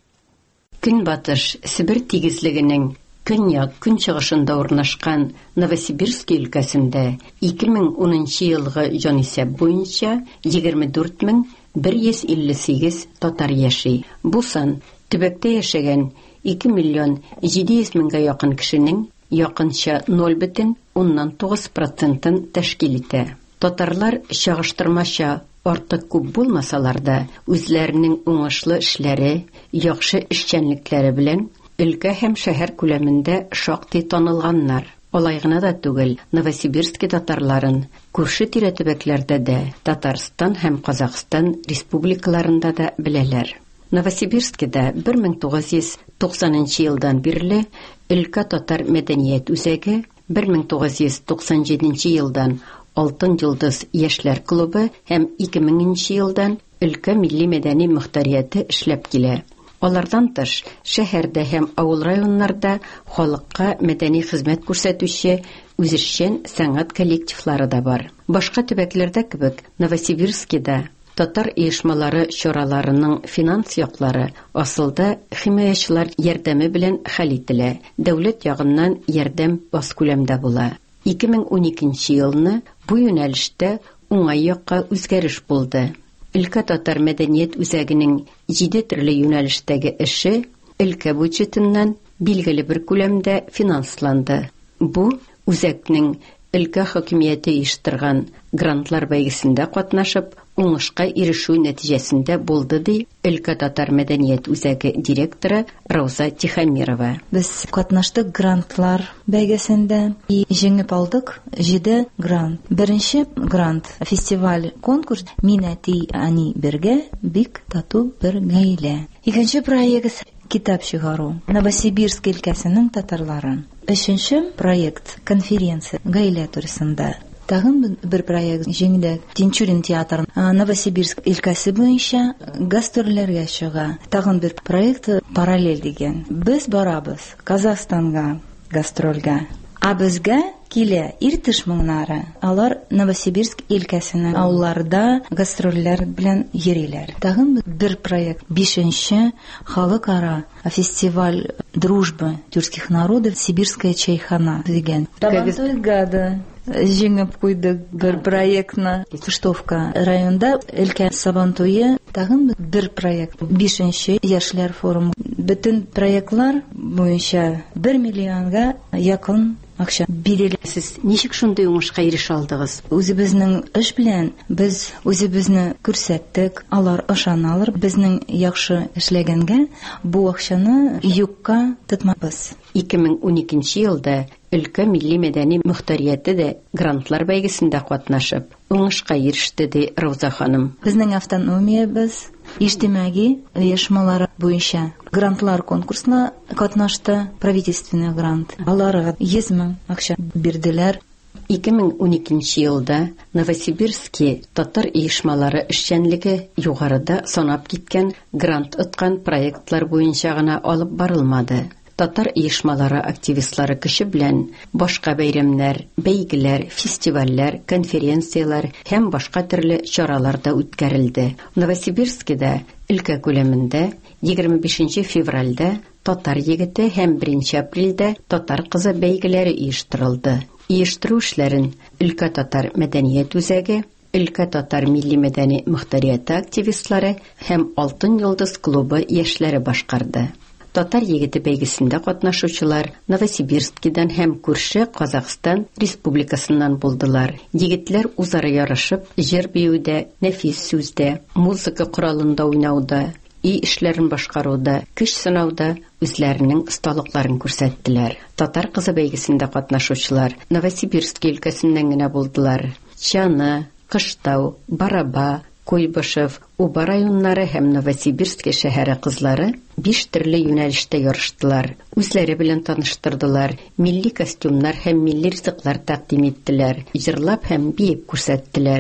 Көнбатыш Себер тигезлегенең көньяк көнчыгышында урнашкан Новосибирск өлкәсендә ике мең унынчы елгы җанисәп буенча егерме дүрт мең бер йөз илле сигез татар яши. Бу сан төбәктә яшәгән ике миллион җиде йөз меңгә якын кешенең якынча ноль бөтен уннан тугыз процентын тәшкил итә. Татарлар чагыштырмача артык күп булмасалар да, үзләренең уңышлы эшләре, яхшы эшчәнлекләре белән өлкә һәм шәһәр күләмендә шактый танылганнар. Алай гына да түгел, Новосибирск татарларын күрше-тирә төбәкләрдә дә, Татарстан һәм Казакъстан республикаларында да беләләр. Новосибирскида бер мең тугыз йөз туксанынчы елдан бирле өлкә татар мәдәният үзәге, бер мең тугыз йөз туксан җиденче елдан Алтын йолдыз яшьләр клубы һәм ике меңенче елдан өлкә милли мәдәни мөхтәрияте эшләп килә. Алардан тыш, шәһәрдә һәм авыл районнарда халыкка мәдәни хезмәт күрсәтүче үзешчән сәнгать коллективлары да бар. Башка төбәкләрдә кебек, Новосибирскида татар оешмалары чараларының финанс яклары асылда химаячылар ярдәме белән хәл ителә. Дәүләт ягыннан ярдәм аз күләмдә була. ике мең уникенче елны бу юнәлештә уңай якка үзгәреш булды. Өлкә татар мәдәният үзәгенең җиде төрле юнәлештәге эше өлкә бюджетыннан билгеле бер күләмдә финансланды. Бу үзәкнең өлкә хакимияте оештырган грантлар бәйгесендә катнашып, уңышка ирешү нәтиҗәсендә булды, ди өлкә татар мәдәният үзәге директоры Рауза Тихомирова. Без катнаштык грантлар бәйгесендә и җиңеп алдык җиде грант. Беренче грант фестиваль конкурс Минәти ани бергә бик тату бер гаилә. Икенче проект китап чыгару Новосибирск өлкәсенең татарларын. Өченче проект конференция гаилә турысында. Тагын бер проект җиңде Тинчурин театры Новосибирск өлкәсе буенча гастрольләргә чыга. Тагын бер проект параллель дигән. Без барабыз Казахстанга гастрольгә. А безгә килә Иртеш моңнары. Алар Новосибирск өлкәсенең авылларда гастрольләр белән йөриләр. Тагын бер проект бишенче халыкара фестиваль дружбы тюркских народов Сибирская чайхана дигән. Табантуйга җиңеп куйдык бер проектны. Кыштовка районда өлкә Сабантуе. Тагын бер проект бишенче яшьләр форумы. Бөтен проектлар буенча бер миллионга якын акча бирелә. Сез ничек шундый уңышка ирешә алдыгыз? Үзебезнең эш белән без үзебезне күрсәттек, алар ышаналар. Безнең яхшы эшләгәнгә бу акчаны юкка тотмабыз. ике мең уникенче елда өлкә милли мәдәни мөхтәрияте дә грантлар бәйгесендә катнашып, уңышка иреште, ди Рауза ханым. Безнең автономиябез иҗтимагый оешмалары буенча грантлар конкурсына катнашты, правительственный грант. Аларга йөз мең акча бирделәр. ике мең уникенче елда Новосибирский татар оешмалары эшчәнлеге югарыда санап киткән грант откан проектлар буенча гына алып барылмады. Татар оешмалары активистлары кеше белән башка бәйрәмнәр, бәйгеләр, фестивальләр, конференциялар һәм башка төрле чараларда үткәрелде. Новосибирскида өлкә күләмендә егерме бишенче февральдә татар егете һәм беренче апрельдә татар кызы бәйгеләре оештырылды. Оештыру эшләрен өлкә татар мәдәният үзәге, өлкә татар милли мәдәни мөхтәрияте активистлары һәм Алтын йолдыз клубы яшьләре башкарды. Татар егете бәйгесендә катнашучылар Новосибирскидан һәм күрше Казакъстан республикасыннан булдылар. Егетләр үзара ярышып, җыр биюдә, нәфис сүздә, музыка коралында уйнауда, и эшләрен башкаруда, көч сынауда үзләренең осталыкларын күрсәттеләр. Татар кызы бәйгесендә катнашучылар Новосибирск өлкәсеннән генә булдылар. Чаны, Кыштау, Бараба, Куйбышев, Уба районнары һәм Новосибирск шәһәре кызлары биш төрле юнәлештә ярыштылар. Үзләре белән таныштырдылар, милли костюмнар һәм милли ризыклар тәкъдим иттеләр, җырлап һәм биеп күрсәттеләр.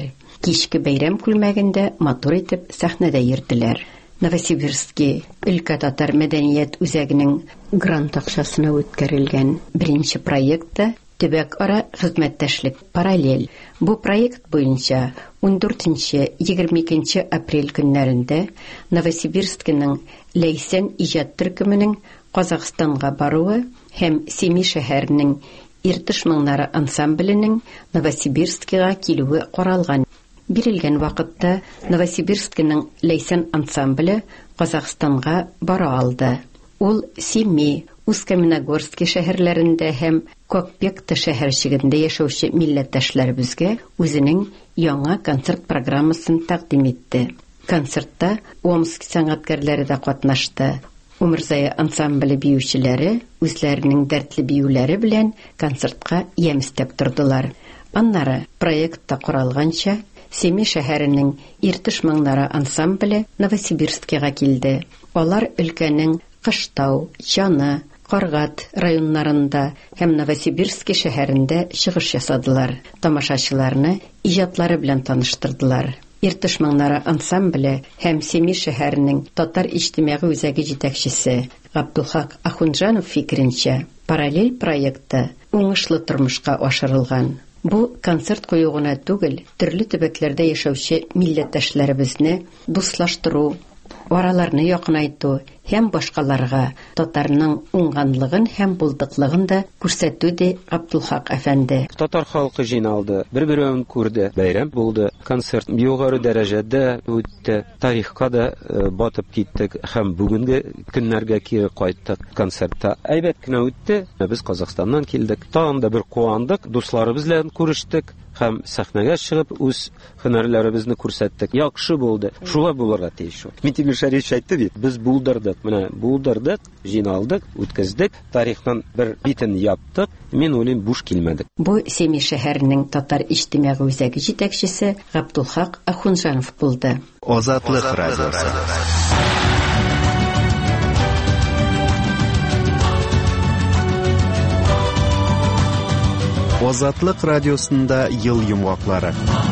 кичке бәйрәм күлмәгендә матур итеп сәхнәдә йөрделәр. Новосибирский өлкә татар мәдәният үзәгенең грант акчасына үткәрелгән беренче проекты төбәк ара хезмәттәшлек параллель. Бу проект буенча он дүртенче - егерме икенче апрель көннәрендә Новосибирскиның Ләйсән иҗат төркеменең Казакъстанга баруы һәм Семей шәһәренең Иртеш моңнары ансамбленең Новосибирскига килүе каралган. Бирелгән вакытта Новосибирскиның Ләйсән ансамбле Казакъстанга бара алды. Ул Семей, Усть-Каменогорский шәһәрләрендә һәм Кокпекты шәһәрчегендә яшәүче милләттәшләребезгә үзенең яңа концерт программасын тәкъдим итте. Концертта Омск сәнгатькәрләре дә катнашты. Умырзая ансамбле биючеләре үзләренең дәртле биюләре белән концертка ямьстәп тордылар. Аннары проектта каралганча Семей шәһәренең Иртеш моңнары ансамбле Новосибирскига килде. Алар өлкәнең Кыштау, Чаны, Каргат районнарында һәм Новосибирский шәһәрендә чыгыш ясадылар. Тамашачыларны иҗатлары белән таныштырдылар. Иртеш моңнары ансамбле һәм Семей шәһәренең татар иҗтимагый үзәге җитәкчесе Габдулхак Ахунжанов фикеренчә, параллель проекты уңышлы тормышка ашырылган. Бу концерт кую гына түгел, төрле төбәкләрдә яшәүче милләттәшләребезне дуслаштыру, араларны якынайту һәм башкаларга татарның уңганлыгын һәм булдыклыгын да күрсәтү ди Габдулхак әфәнде. Татар халкы җыйналды, бер-берен күрде, бәйрәм булды, концерт югары дәрәҗәдә үтте, тарихка да э, батып киттек һәм бүгенге көннәргә кире кайттык. Концертта әйбәт кенә үтте, без Казакъстаннан килдек, тагын да бер куандык, дусларыбыз белән күрештек һәм сәхнәгә чыгып үз һөнәрләребезне күрсәттек. Яхшы булды. Шулай булырга тиеш. Митимир Шәриф әйтте бит, без булдырдык, менә булдырдык, җыйналдык, үткәздек, тарихтан бер битен яптык. Мин уйлыйм, буш килмәдек. Бу Семей шәһәренең татар иҗтимагый үзәге җитәкчесе Габдулхак Ахунжанов булды. Азатлык радиосы. Азатлык радиосында ел йомгаклары.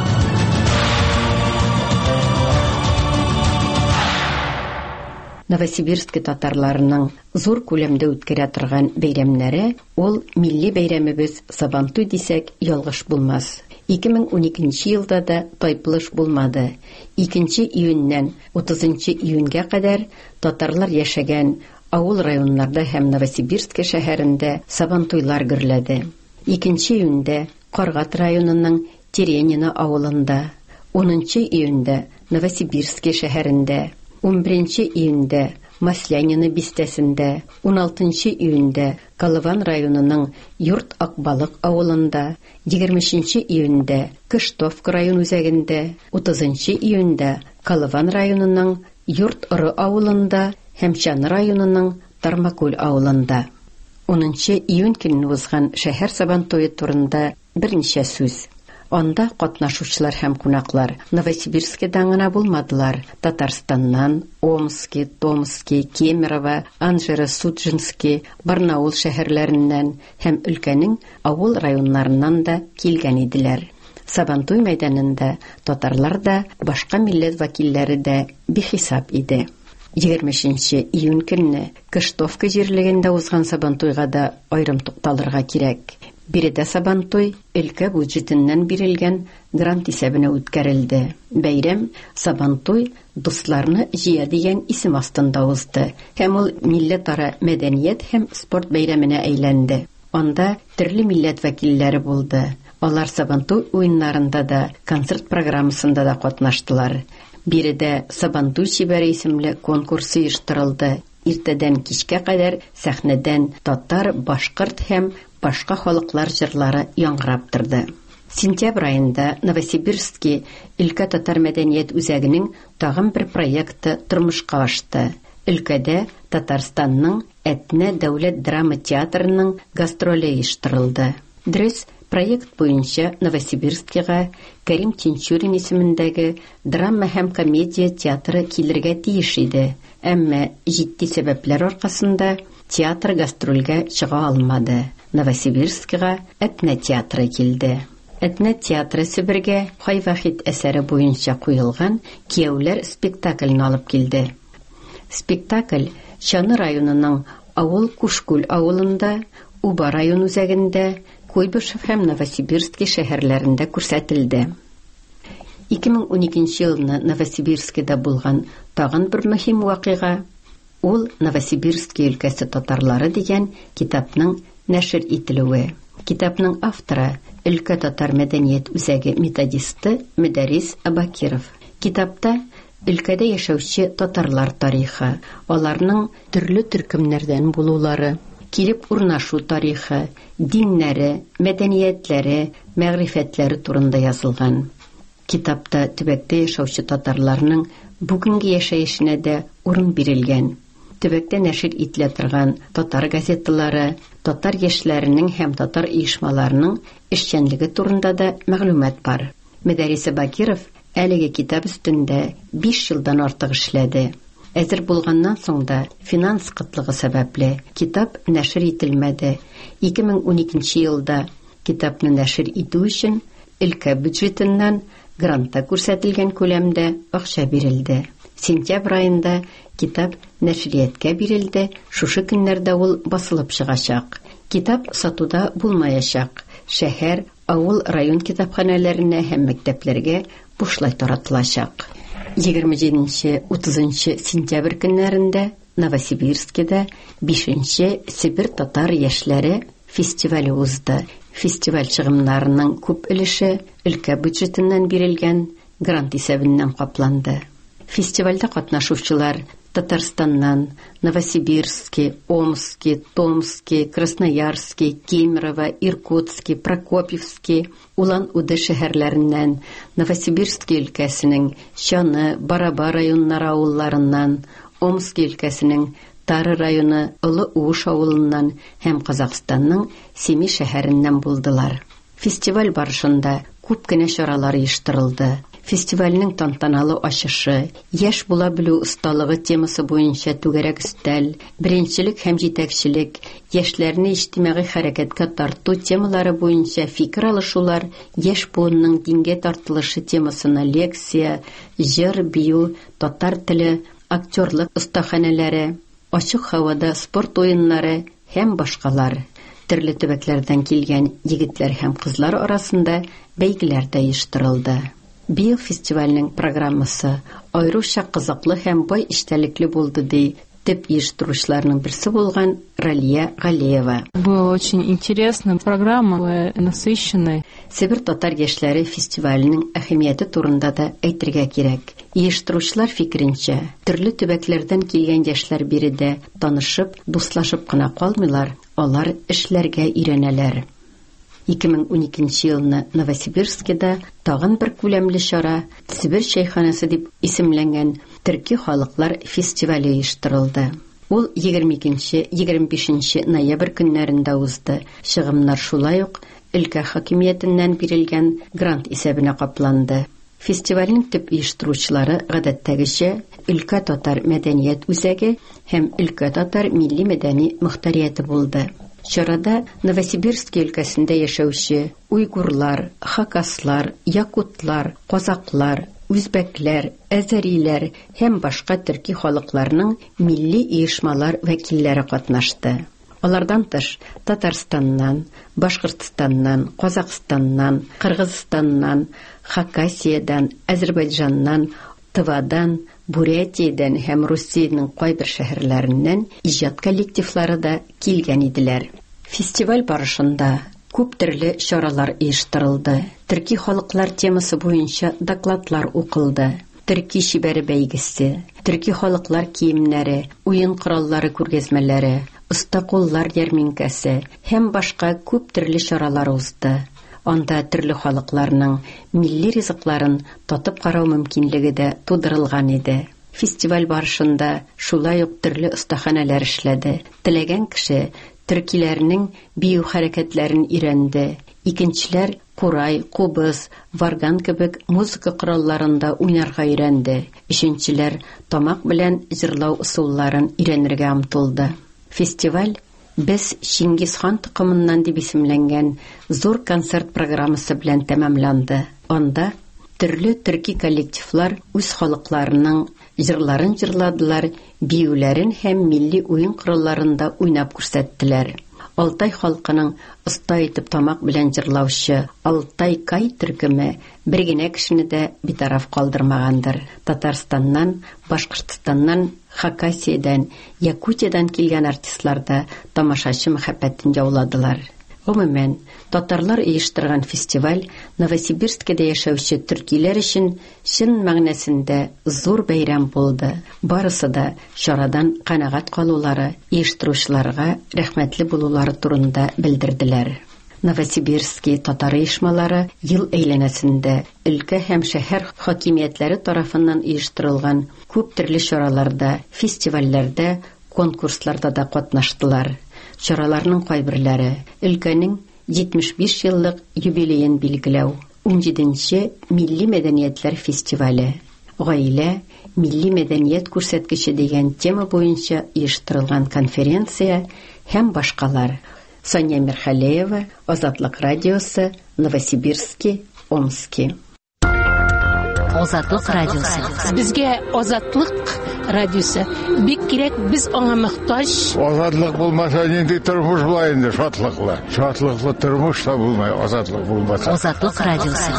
Новосибирск татарларының зур күләмдә үткәрә торган бәйрәмнәре, ул милли бәйрәмебез Сабантуй дисәк ялгыш булмас. ике мең уникенче елда да тайпылыш булмады. икенче июньнән утызынчы июньгә кадәр татарлар яшәгән авыл районнарда һәм Новосибирск шәһәрендә Сабантуйлар гөрләде. икенче июньдә Каргат районының Теренино авылында, онынчы июньдә Новосибирск шәһәрендә, он беренче июньдә Маслянино бистәсендә, он алтынчы июньдә Калыван районының Йорт Акбалык авылында, егерменче июньдә Кыштовка район үзәгендә, утызынчы июньдә Калыван районының Йорт Ыры авылында һәм Чаны районының Тармакүл авылында. онынчы июнь көнне узган шәһәр Сабантуе турында берничә сүз. Анда катнашучылар һәм кунаклар Новосибирскида гына булмадылар. Татарстаннан, Омский, Томский, Кемерово, Анжеро-Судженский, Барнаул шәһәрләреннән һәм өлкәнең авыл районнарыннан да килгән иделәр. Сабантуй мәйданында татарлар да, башка милләт вәкилләре дә бихисап иде. егерменче июнь көнне Кыштовка җирлегендә узган Сабантуйга да аерым тукталырга кирәк. Биредә Сабантуй өлкә бюджетыннан бирелгән грант исәбенә үткәрелде. Бәйрәм Сабантуй дусларны җыя дигән исем астында узды һәм ул милләтара мәдәният һәм спорт бәйрәменә әйләнде. Анда төрле милләт вәкилләре булды. Алар Сабантуй уеннарында да, концерт программасында да катнаштылар. Биредә Сабантуй шибәре исемле конкурсы оештырылды. Иртәдән кичкә кадәр сәхнәдән татар, башкорт һәм башка халыклар җырлары яңгырап торды. Сентябрь айында Новосибирский өлкә татар мәдәният үзәгенең тагын бер проекты тормышка ашты. Өлкәдә Татарстанның Әтнә дәүләт драма театрының гастроле оештырылды. Дөрес, проект буенча Новосибирскига Кәрим Тинчурин исемендәге драма һәм комедия театры килергә тиеш иде. Әмма җитди сәбәпләр аркасында театр гастрольгә чыга алмады. Новосибирскига Әтнә театры килде. Әтнә театры Себергә Хайвахид әсәре буенча куелган Кияүләр спектаклен алып килде. Спектакль Чаны районының Авыл Кушкүл авылында, Уба район үзәгендә, Куйбышев һәм Новосибирск шәһәрләрендә күрсәтелде. ике мең уникенче елны Новосибирскида булган тагын бер мөһим вакыйга ул Новосибирск өлкәсе татарлары дигән китапның нәшер ителүе. Китапның авторы өлкә татар мәдәният үзәге методисты Медарис Абакиров. Китапта өлкәдә яшәүче татарлар тарихы, аларның төрле төркемнәрдән булулары, килеп урнашу тарихы, диннәре, мәдәниятләре, мәгърифәтләре турында язылган. Китапта төбәктә яшәүче татарларның бүгенге яшәешенә дә урын бирелгән. Төбәктә нәшер ителә торган татар газеталары, татар яшьләренең һәм татар оешмаларының эшчәнлеге турында да мәгълүмат бар. Медарис Абакиров әлеге китап өстендә биш елдан артык эшләде. Әзер булганнан соң да финанс кытлыгы сәбәпле китап нәшер ителмәде. ике мең уникенче елда китапны нәшер итү өчен өлкә бюджетыннан грантта күрсәтелгән күләмдә акча бирелде. Сентябрь айында китап нәшрияткә бирелде, шушы көннәрдә ул басылып чыгачак. Китап сатуда булмаячак. Шәһәр, авыл, район китапханәләренә һәм мәктәпләргә бушлай таратылачак. егерме җиденче - утызынчы сентябрь көннәрендә Новосибирскида бишенче Сибир татар яшьләре фестивале узды. Фестиваль чыгымнарының күп өлеше өлкә бюджетыннан бирелгән грант исәбеннән капланды. Фестивальдә катнашучылар Татарстаннан, Новосибирске, Омске, Томске, Красноярске, Кемерово, Иркутске, Прокопьевске, Улан-Удэ шәһәрләреннән, Новосибирск өлкәсенең Чаны, Бараба районнары авылларыннан, Омск өлкәсенең Тары районы Олы Уш авылыннан һәм Казакъстанның Семей шәһәреннән булдылар. Фестиваль барышында күп кенә чаралар оештырылды. Фестивальнең тантаналы ачышы, яшь була белү осталыгы темасы буенча түгәрәк өстәл, беренчелек һәм җитәкчелек, яшьләрне иҗтимагый хәрәкәткә тарту темалары буенча фикер алышулар, яшь буынның дингә тартылышы темасына лекция, җыр, бию, татар теле, актерлык остаханәләре, ачык һавада спорт уеннары һәм башкалар. Төрле төбәкләрдән килгән егетләр һәм кызлар арасында бәйгеләр дә оештырылды. Быел фестивальнең программасы аеруча кызыклы һәм бай эчтәлекле булды ди төп оештыручыларның берсе булган Ралия Галиева. Была очень интересная программа, насыщенная. Сибир татар яшьләре фестиваленең әһәмияте турында да әйтергә кирәк. Оештыручылар фикеренчә, төрле төбәкләрдән килгән яшьләр биредә танышып, дуслашып кына калмыйлар, алар эшләргә өйрәнәләр. ике мең уникенче елны Новосибирскида тагын бер күләмле чара Сибир чәйханасы дип исемләнгән төрки халыклар фестивале оештырылды. Ул егерме икенче - егерме бишенче ноябрь көннәрендә узды. Чыгымнар шулай ук өлкә хакимиятеннән бирелгән грант исәбенә капланды. Фестивальнең төп оештыручылары гадәттәгечә өлкә татар мәдәният үзәге һәм өлкә татар милли мәдәни мөхтәрияте булды. Чарада Новосибирск өлкәсендә яшәүче уйгурлар, хакаслар, якутлар, казаклар, үзбәкләр, әзәриләр һәм башка төрки халыкларның милли оешмалар вәкилләре катнашты. Алардан тыш Татарстаннан, Башкортстаннан, Казакъстаннан, Кыргызстаннан, Хакасиядан, Азербайҗаннан, Тывадан, Бурятиядән һәм Русиянең кайбер шәһәрләреннән иҗат коллективлары да килгән иделәр. Фестиваль барышында күп төрле чаралар оештырылды. Төрки халыклар темасы буенча докладлар укылды. Төрки шибәре бәйгесе, төрки халыклар киемнәре, уен кораллары күргәзмәләре, оста куллар ярминкәсе һәм башка күп төрле чаралар узды. Анда төрле халыкларның милли ризыкларын татып карау мөмкинлеге дә тудырылган иде. Фестиваль барышында шулай ук төрле остаханәләр эшләде. Теләгән кеше төркиләрнең бию хәрәкәтләрен өйрәнде. Икенчеләр курай, кубыз, варган кебек музыка коралларында уйнарга өйрәнде. Өченчеләр тамак белән җырлау ысулларын өйрәнергә омтылды. Фестиваль Без Чингис хан тукымыннан дип исемләнгән зур концерт программасы белән тәмамланды. Анда төрле төрки коллективлар үз халыкларының җырларын җырладылар, биюләрен һәм милли уен коралларында уйнап күрсәттеләр. Алтай халкының оста итеп тамак белән җырлаучы Алтай Кай төркеме бер генә кешене дә битараф калдырмагандыр. Татарстаннан, Башкортстаннан, Хакасиядән, Якутиядан килгән артистлар да тамашачы мәхәббәтен яуладылар. Гомумән, татарлар оештырган фестиваль Новосибирскида яшәүче төркиләр өчен чын мәгънәсендә зур бәйрәм булды. Барысы да чарадан канәгать калулары, оештыручыларга рәхмәтле булулары турында белдерделәр. Новосибирский татар оешмалары ел әйләнәсендә өлкә һәм шәһәр хакимиятләре тарафыннан оештырылган күп төрле чараларда, фестивальләрдә, конкурсларда да катнаштылар. Чараларның кайберләре өлкәнең җитмеш биш еллык юбилеен билгеләү, унҗиденче милли мәдәниятләр фестивале, гаилә, милли мәдәният күрсәткече дигән тема буенча оештырылган конференция һәм башкалар. Соня Мирхалеева, Азатлык радиосы, Новосибирский, Омский. Азатлык радиосы. Безгә Азатлык радиосы бик кирәк, без аңа мохтаҗ. Азатлык булмаса нинди тормыш була инде, шатлыклы. Шатлыклы тормыш та булмай, азатлык булмаса. Азатлык радиосы.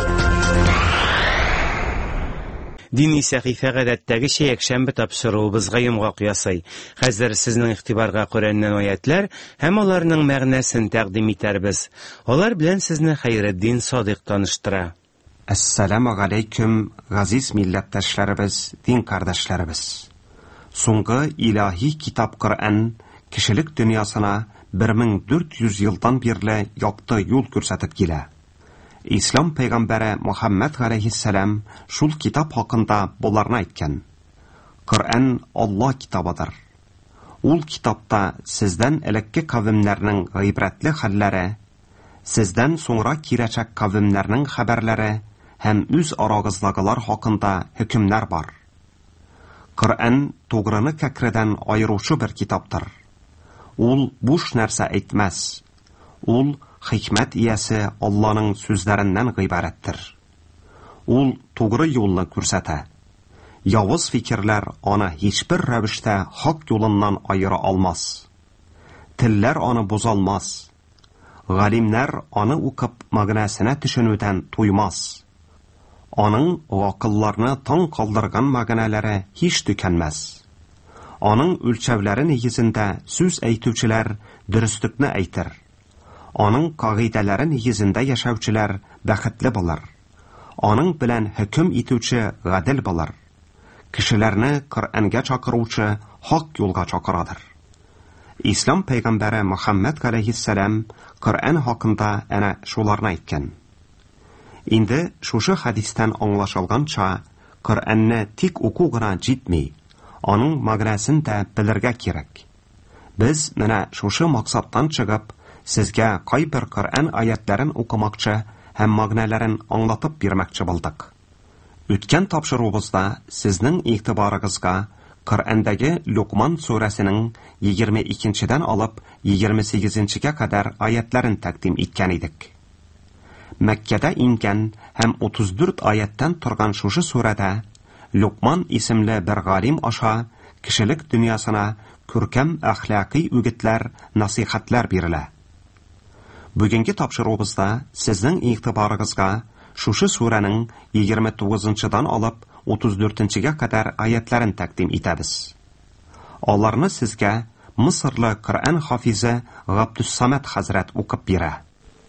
Дини сәхифә гадәттәгечә якшәмбе тапшыруыбызга йомгак ясый. Хәзер сезнең игътибарга Коръәннән аятлар һәм аларның мәгънәсен тәкъдим итәрбез. Алар белән сезне Хәйретдин Садыйк таныштыра. Ассаламу алейкум, газиз милләттәшләребез, дин кардәшләребез. Соңгы илаһи китап Коръән кешелек дөньясына бер мең дүрт йөз елдан бирле якты юл күрсәтеп килә. Ислам пәйгамбәре Мөхәммәд алейһиссалам шул китап хакында буларны әйткән. Коръән Алла китабыдыр. Ул китапта сездән элекке кавемнәрнең гыйбрәтле хәлләре, сездән соңра кирәчәк кавемнәрнең хәбәрләре һәм үз арагыздагылар хакында хөкемнәр бар. Коръән тугрыны кәкредән айыручы бер китаптыр. Ул буш нәрсә әйтмәс. Ул хикмәт иясе Алланың сүзләреннән гыйбарәттер. Ул тугры юлны күрсәтә. Явыз фикерләр аны һичбер рәвештә хак юлыннан айыра алмас. Телләр аны бозалмас. Галимнәр аны укып мәгънәсенә төшенүдән туймас. Аның акылларны таң калдырган мәгънәләре һич төкәнмәс. Аның үлчәүләре нигезендә сүз әйтүчеләр дөреслекне әйтер. Аның кагыйдәләре нигезендә яшәүчеләр бәхетле булыр. Аның белән хөкем итүче гадел булыр. Кешеләрне Коръәнгә чакыручы хак юлга чакырадыр. Ислам пәйгамбәре Мөхәммәд алейһиссалам Коръән хакында әнә шуларны әйткән. Инде шушы хадистән аңлашылганча, Коръәнне тик уку гына җитми, аның мәгънәсен дә белергә кирәк. Без менә шушы максаттан чыгып, сезгә кайбер Коръән аятларын укымакчы һәм мәгънәләрен аңлатып бирмәкче булдык. Үткән тапшыруыбызда сезнең игътибарыгызга Коръәндәге Луқман сүрәсенең егерме икенчедән алып егерме сигезенчегә кадәр аятларын тәкъдим иткән идек. Мәккәдә ингән һәм утыз дүрт аяттан торган шушы сүрәдә Луқман исемле бер галим аша кешелек дөньясына күркәм әхлакый үгетләр, насихатлар бирелә. Бүгенге тапшыруыбызда сезнең игътибарыгызга шушы сүрәнең егерме тугызынчыдан алып утыз дүртенчегә кадәр аятларын тәкъдим итәбез. Аларны сезгә Мисырлы Коръән хафизы Габдуссамад хәзрәт укып бирә.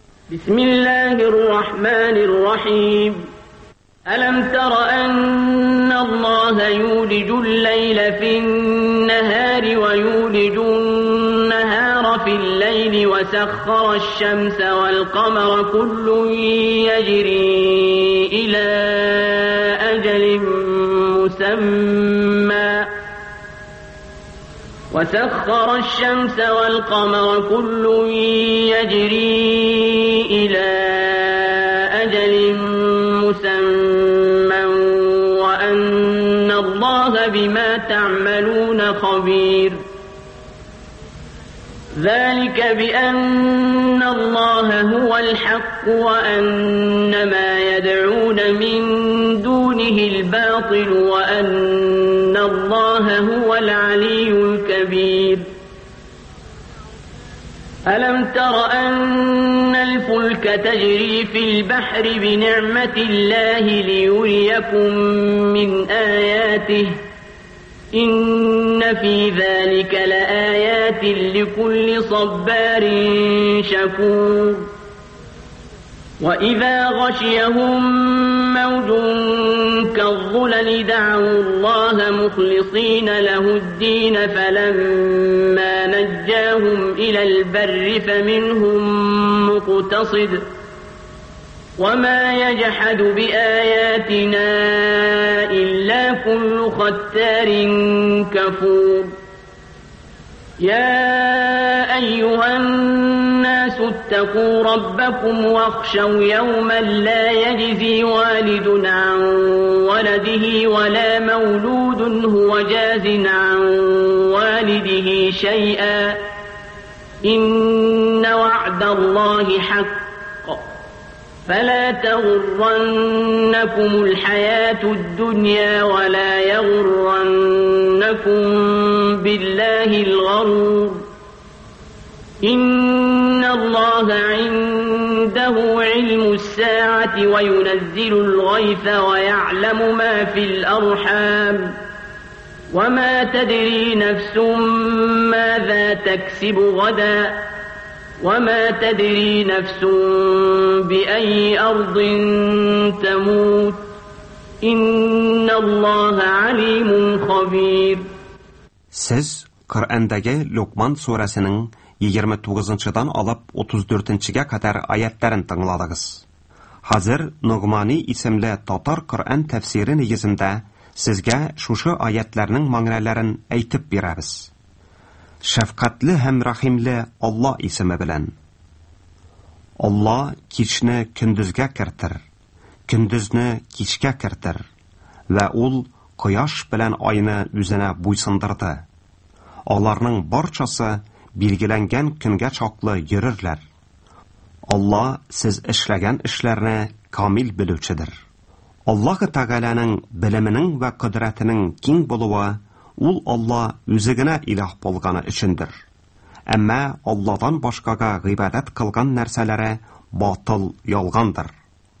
Бисмиллаһир-рахманир-рахим. Алам тара анна Аллаһа юлиджул лайла фин-наһари ва юлиджун наһара фил-лайли ва саххара ash-shamsa wal-qamara kullun yajri ila ajalin musamma وسخر الشمس والقمر كل يجري إلى أجل مسمى وأن الله بما تعملون خبير ذلك بأن الله هو الحق وأن ما يدعون من دونه الباطل وأن الله هو العلي الكبير ألم تر أن الفلك تجري في البحر بنعمة الله ليريكم من آياته إن في ذلك لآيات لكل صبار شكور وإذا غشيهم موج كالظلل دعوا الله مخلصين له الدين فلما نجاهم إلى البر فمنهم مقتصد وما يجحد بآياتنا إلا كل ختار كفور يا أيها الناس اتقوا ربكم واخشوا يوما لا يجزي والد عن ولده ولا مولود هو جاز عن والده شيئا إن وعد الله حق فلا تغرنكم الحياة الدنيا ولا يغرنكم بالله الغرور إن الله عنده علم الساعة وينزل الغيث ويعلم ما في الأرحام وما تدري نفس ماذا تكسب غدا وما تدري نفس بأي أرض تموت إن الله عليم خبير. Siz Qur'ondagi Luqman surasining yigirma to'qqizinchidan olib o'ttiz to'rtinchiga qadar oyatlarini tingladingiz. Hozir Nu'mani ismli Totar Qur'on tafsiri negizida sizga shushu oyatlarning ma'nolarini aytib beramiz. Shafqatli ham rahimli Alloh ismi bilan. Alloh kechni kunduzga kirtir, kunduzni kechga kirtir va ul quyosh bilan oyni o'zina bo'ysundirdi. Ularning barchasi belgilangan kunga choqli yurirlar. Alloh siz ishlagan ishlarni komil biluvchidir. Alloh Taolaning bilimining va qudratining keng bo'luvi ul Alloh o'zigina iloh bo'lgani uchundir. Ammo Allohdan boshqaga ibodat qilgan narsalari botil, yolg'ondir.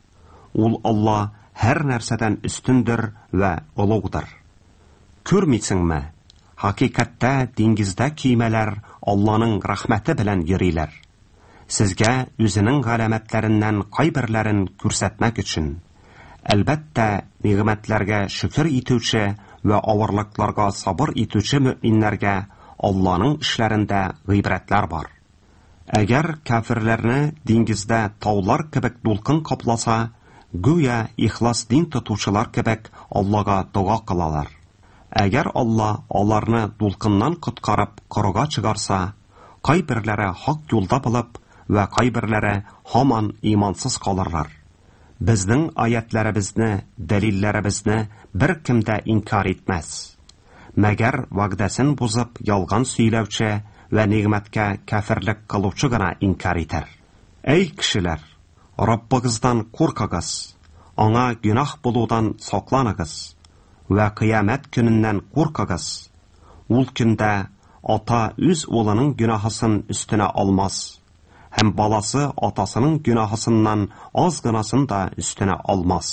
Ul Alloh har narsadan ustundir va ulug'dir. Ko'rmaysingmi? Haqiqatda dengizda kemalar Allohning rahmati bilan yurilar. Sizga o'zining g'alamatlarindan qaybirlarini ko'rsatmak uchun. Albatta, ne'matlarga shukr etuvchi va og'irliklarga sabr etuvchi mu'minlarga Allohning ishlarinda ibratlar bor. Agar kafirlarni dengizda tog'lar kabi to'lqin qoplasa, go'yo ixlos din tutuvchilar kabi Allohga duo qilalar. Agar Alloh ularni to'lqindan qutqarib qirg'a chiqarsa, qaybirlari haq yo'lda bo'lib va qaybirlari hamon iymonsiz qolarlar. Bizning oyatlarimizni, dalillarimizni bir kimda inkor etmas. Magar va'dasin buzib yolg'on so'ylovchi va ne'matga kafirlik qiluvchigina inkor etar. Ey kishilar, Robbingizdan qo'rqingiz, ona gunoh bo'luvdan saqlaning'iz va qiyomat kunidan qo'rqingiz. Ul kunda ota o'z o'g'lining gunohisin ustuna olmas. Hem balası atasının günahısından azgınasını da üstüne almaz.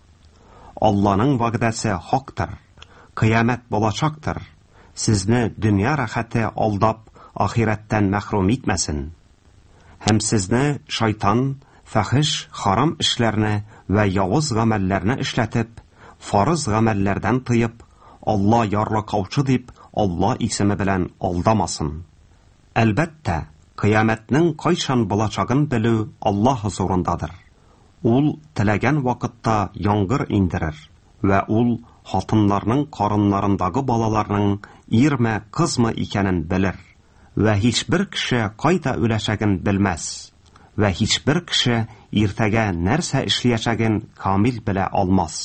Allah'ın va'dasi haktır. Kıyamet bolacaktır. Sizni dünya rahatı aldap, ahiretten mahrum etmesin. Hem sizni şeytan, fahiş, haram işlerini ve yavuz gamellerini işletip, farız gamellerden tıyıp, Allah yarlı kavçı deyip, Allah ismi bilen aldamasın. Elbette, Qiyomatning qachon bo'lachagini biluv Alloh huzurindadir. Ul tilagan vaqtda yomg'ir indirir va ul xotinlarning qorinlarindagi bolalarning ermi qizmi ekanini bilir va hech bir kishi qayda o'lashagini bilmas va hech bir kishi ertaga narsa ishlayachagini komil bila olmas.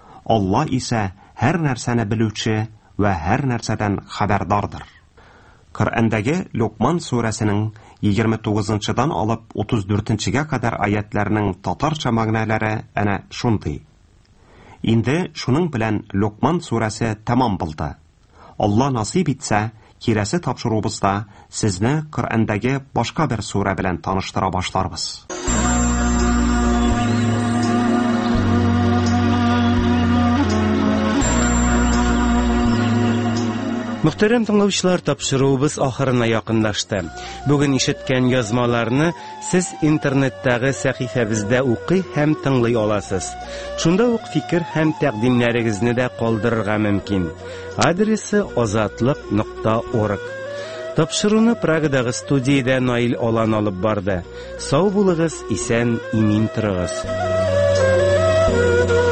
Alloh esa har narsani biluvchi va har narsadan xabardordir. Коръәндәге Лукман сүрәсенең егерме тугызынчыдан алып утыз дүртенчегә кадәр аятларның татарча мәгънәләре әнә шундый. Инде шуның белән Лукман сүрәсе тәмам булды. Алла насип итсә, кирәсе тапшырубызда сезне Коръәндәге башка бер сүрә белән таныштыра башларбыз. Мөхтәрәм тыңлаучылар, тапшыруыбыз ахырына якынлашты. Бүген ишеткән язмаларны сез интернеттагы сәхифәбездә укый һәм тыңлый аласыз. Шунда ук фикер һәм тәкъдимнәрегезне дә калдырырга мөмкин. Адресы азатлык нокта орг. Тапшыруны Прагадагы студиядә Наил Алан алып барды. Сау булыгыз, исән, имин торыгыз.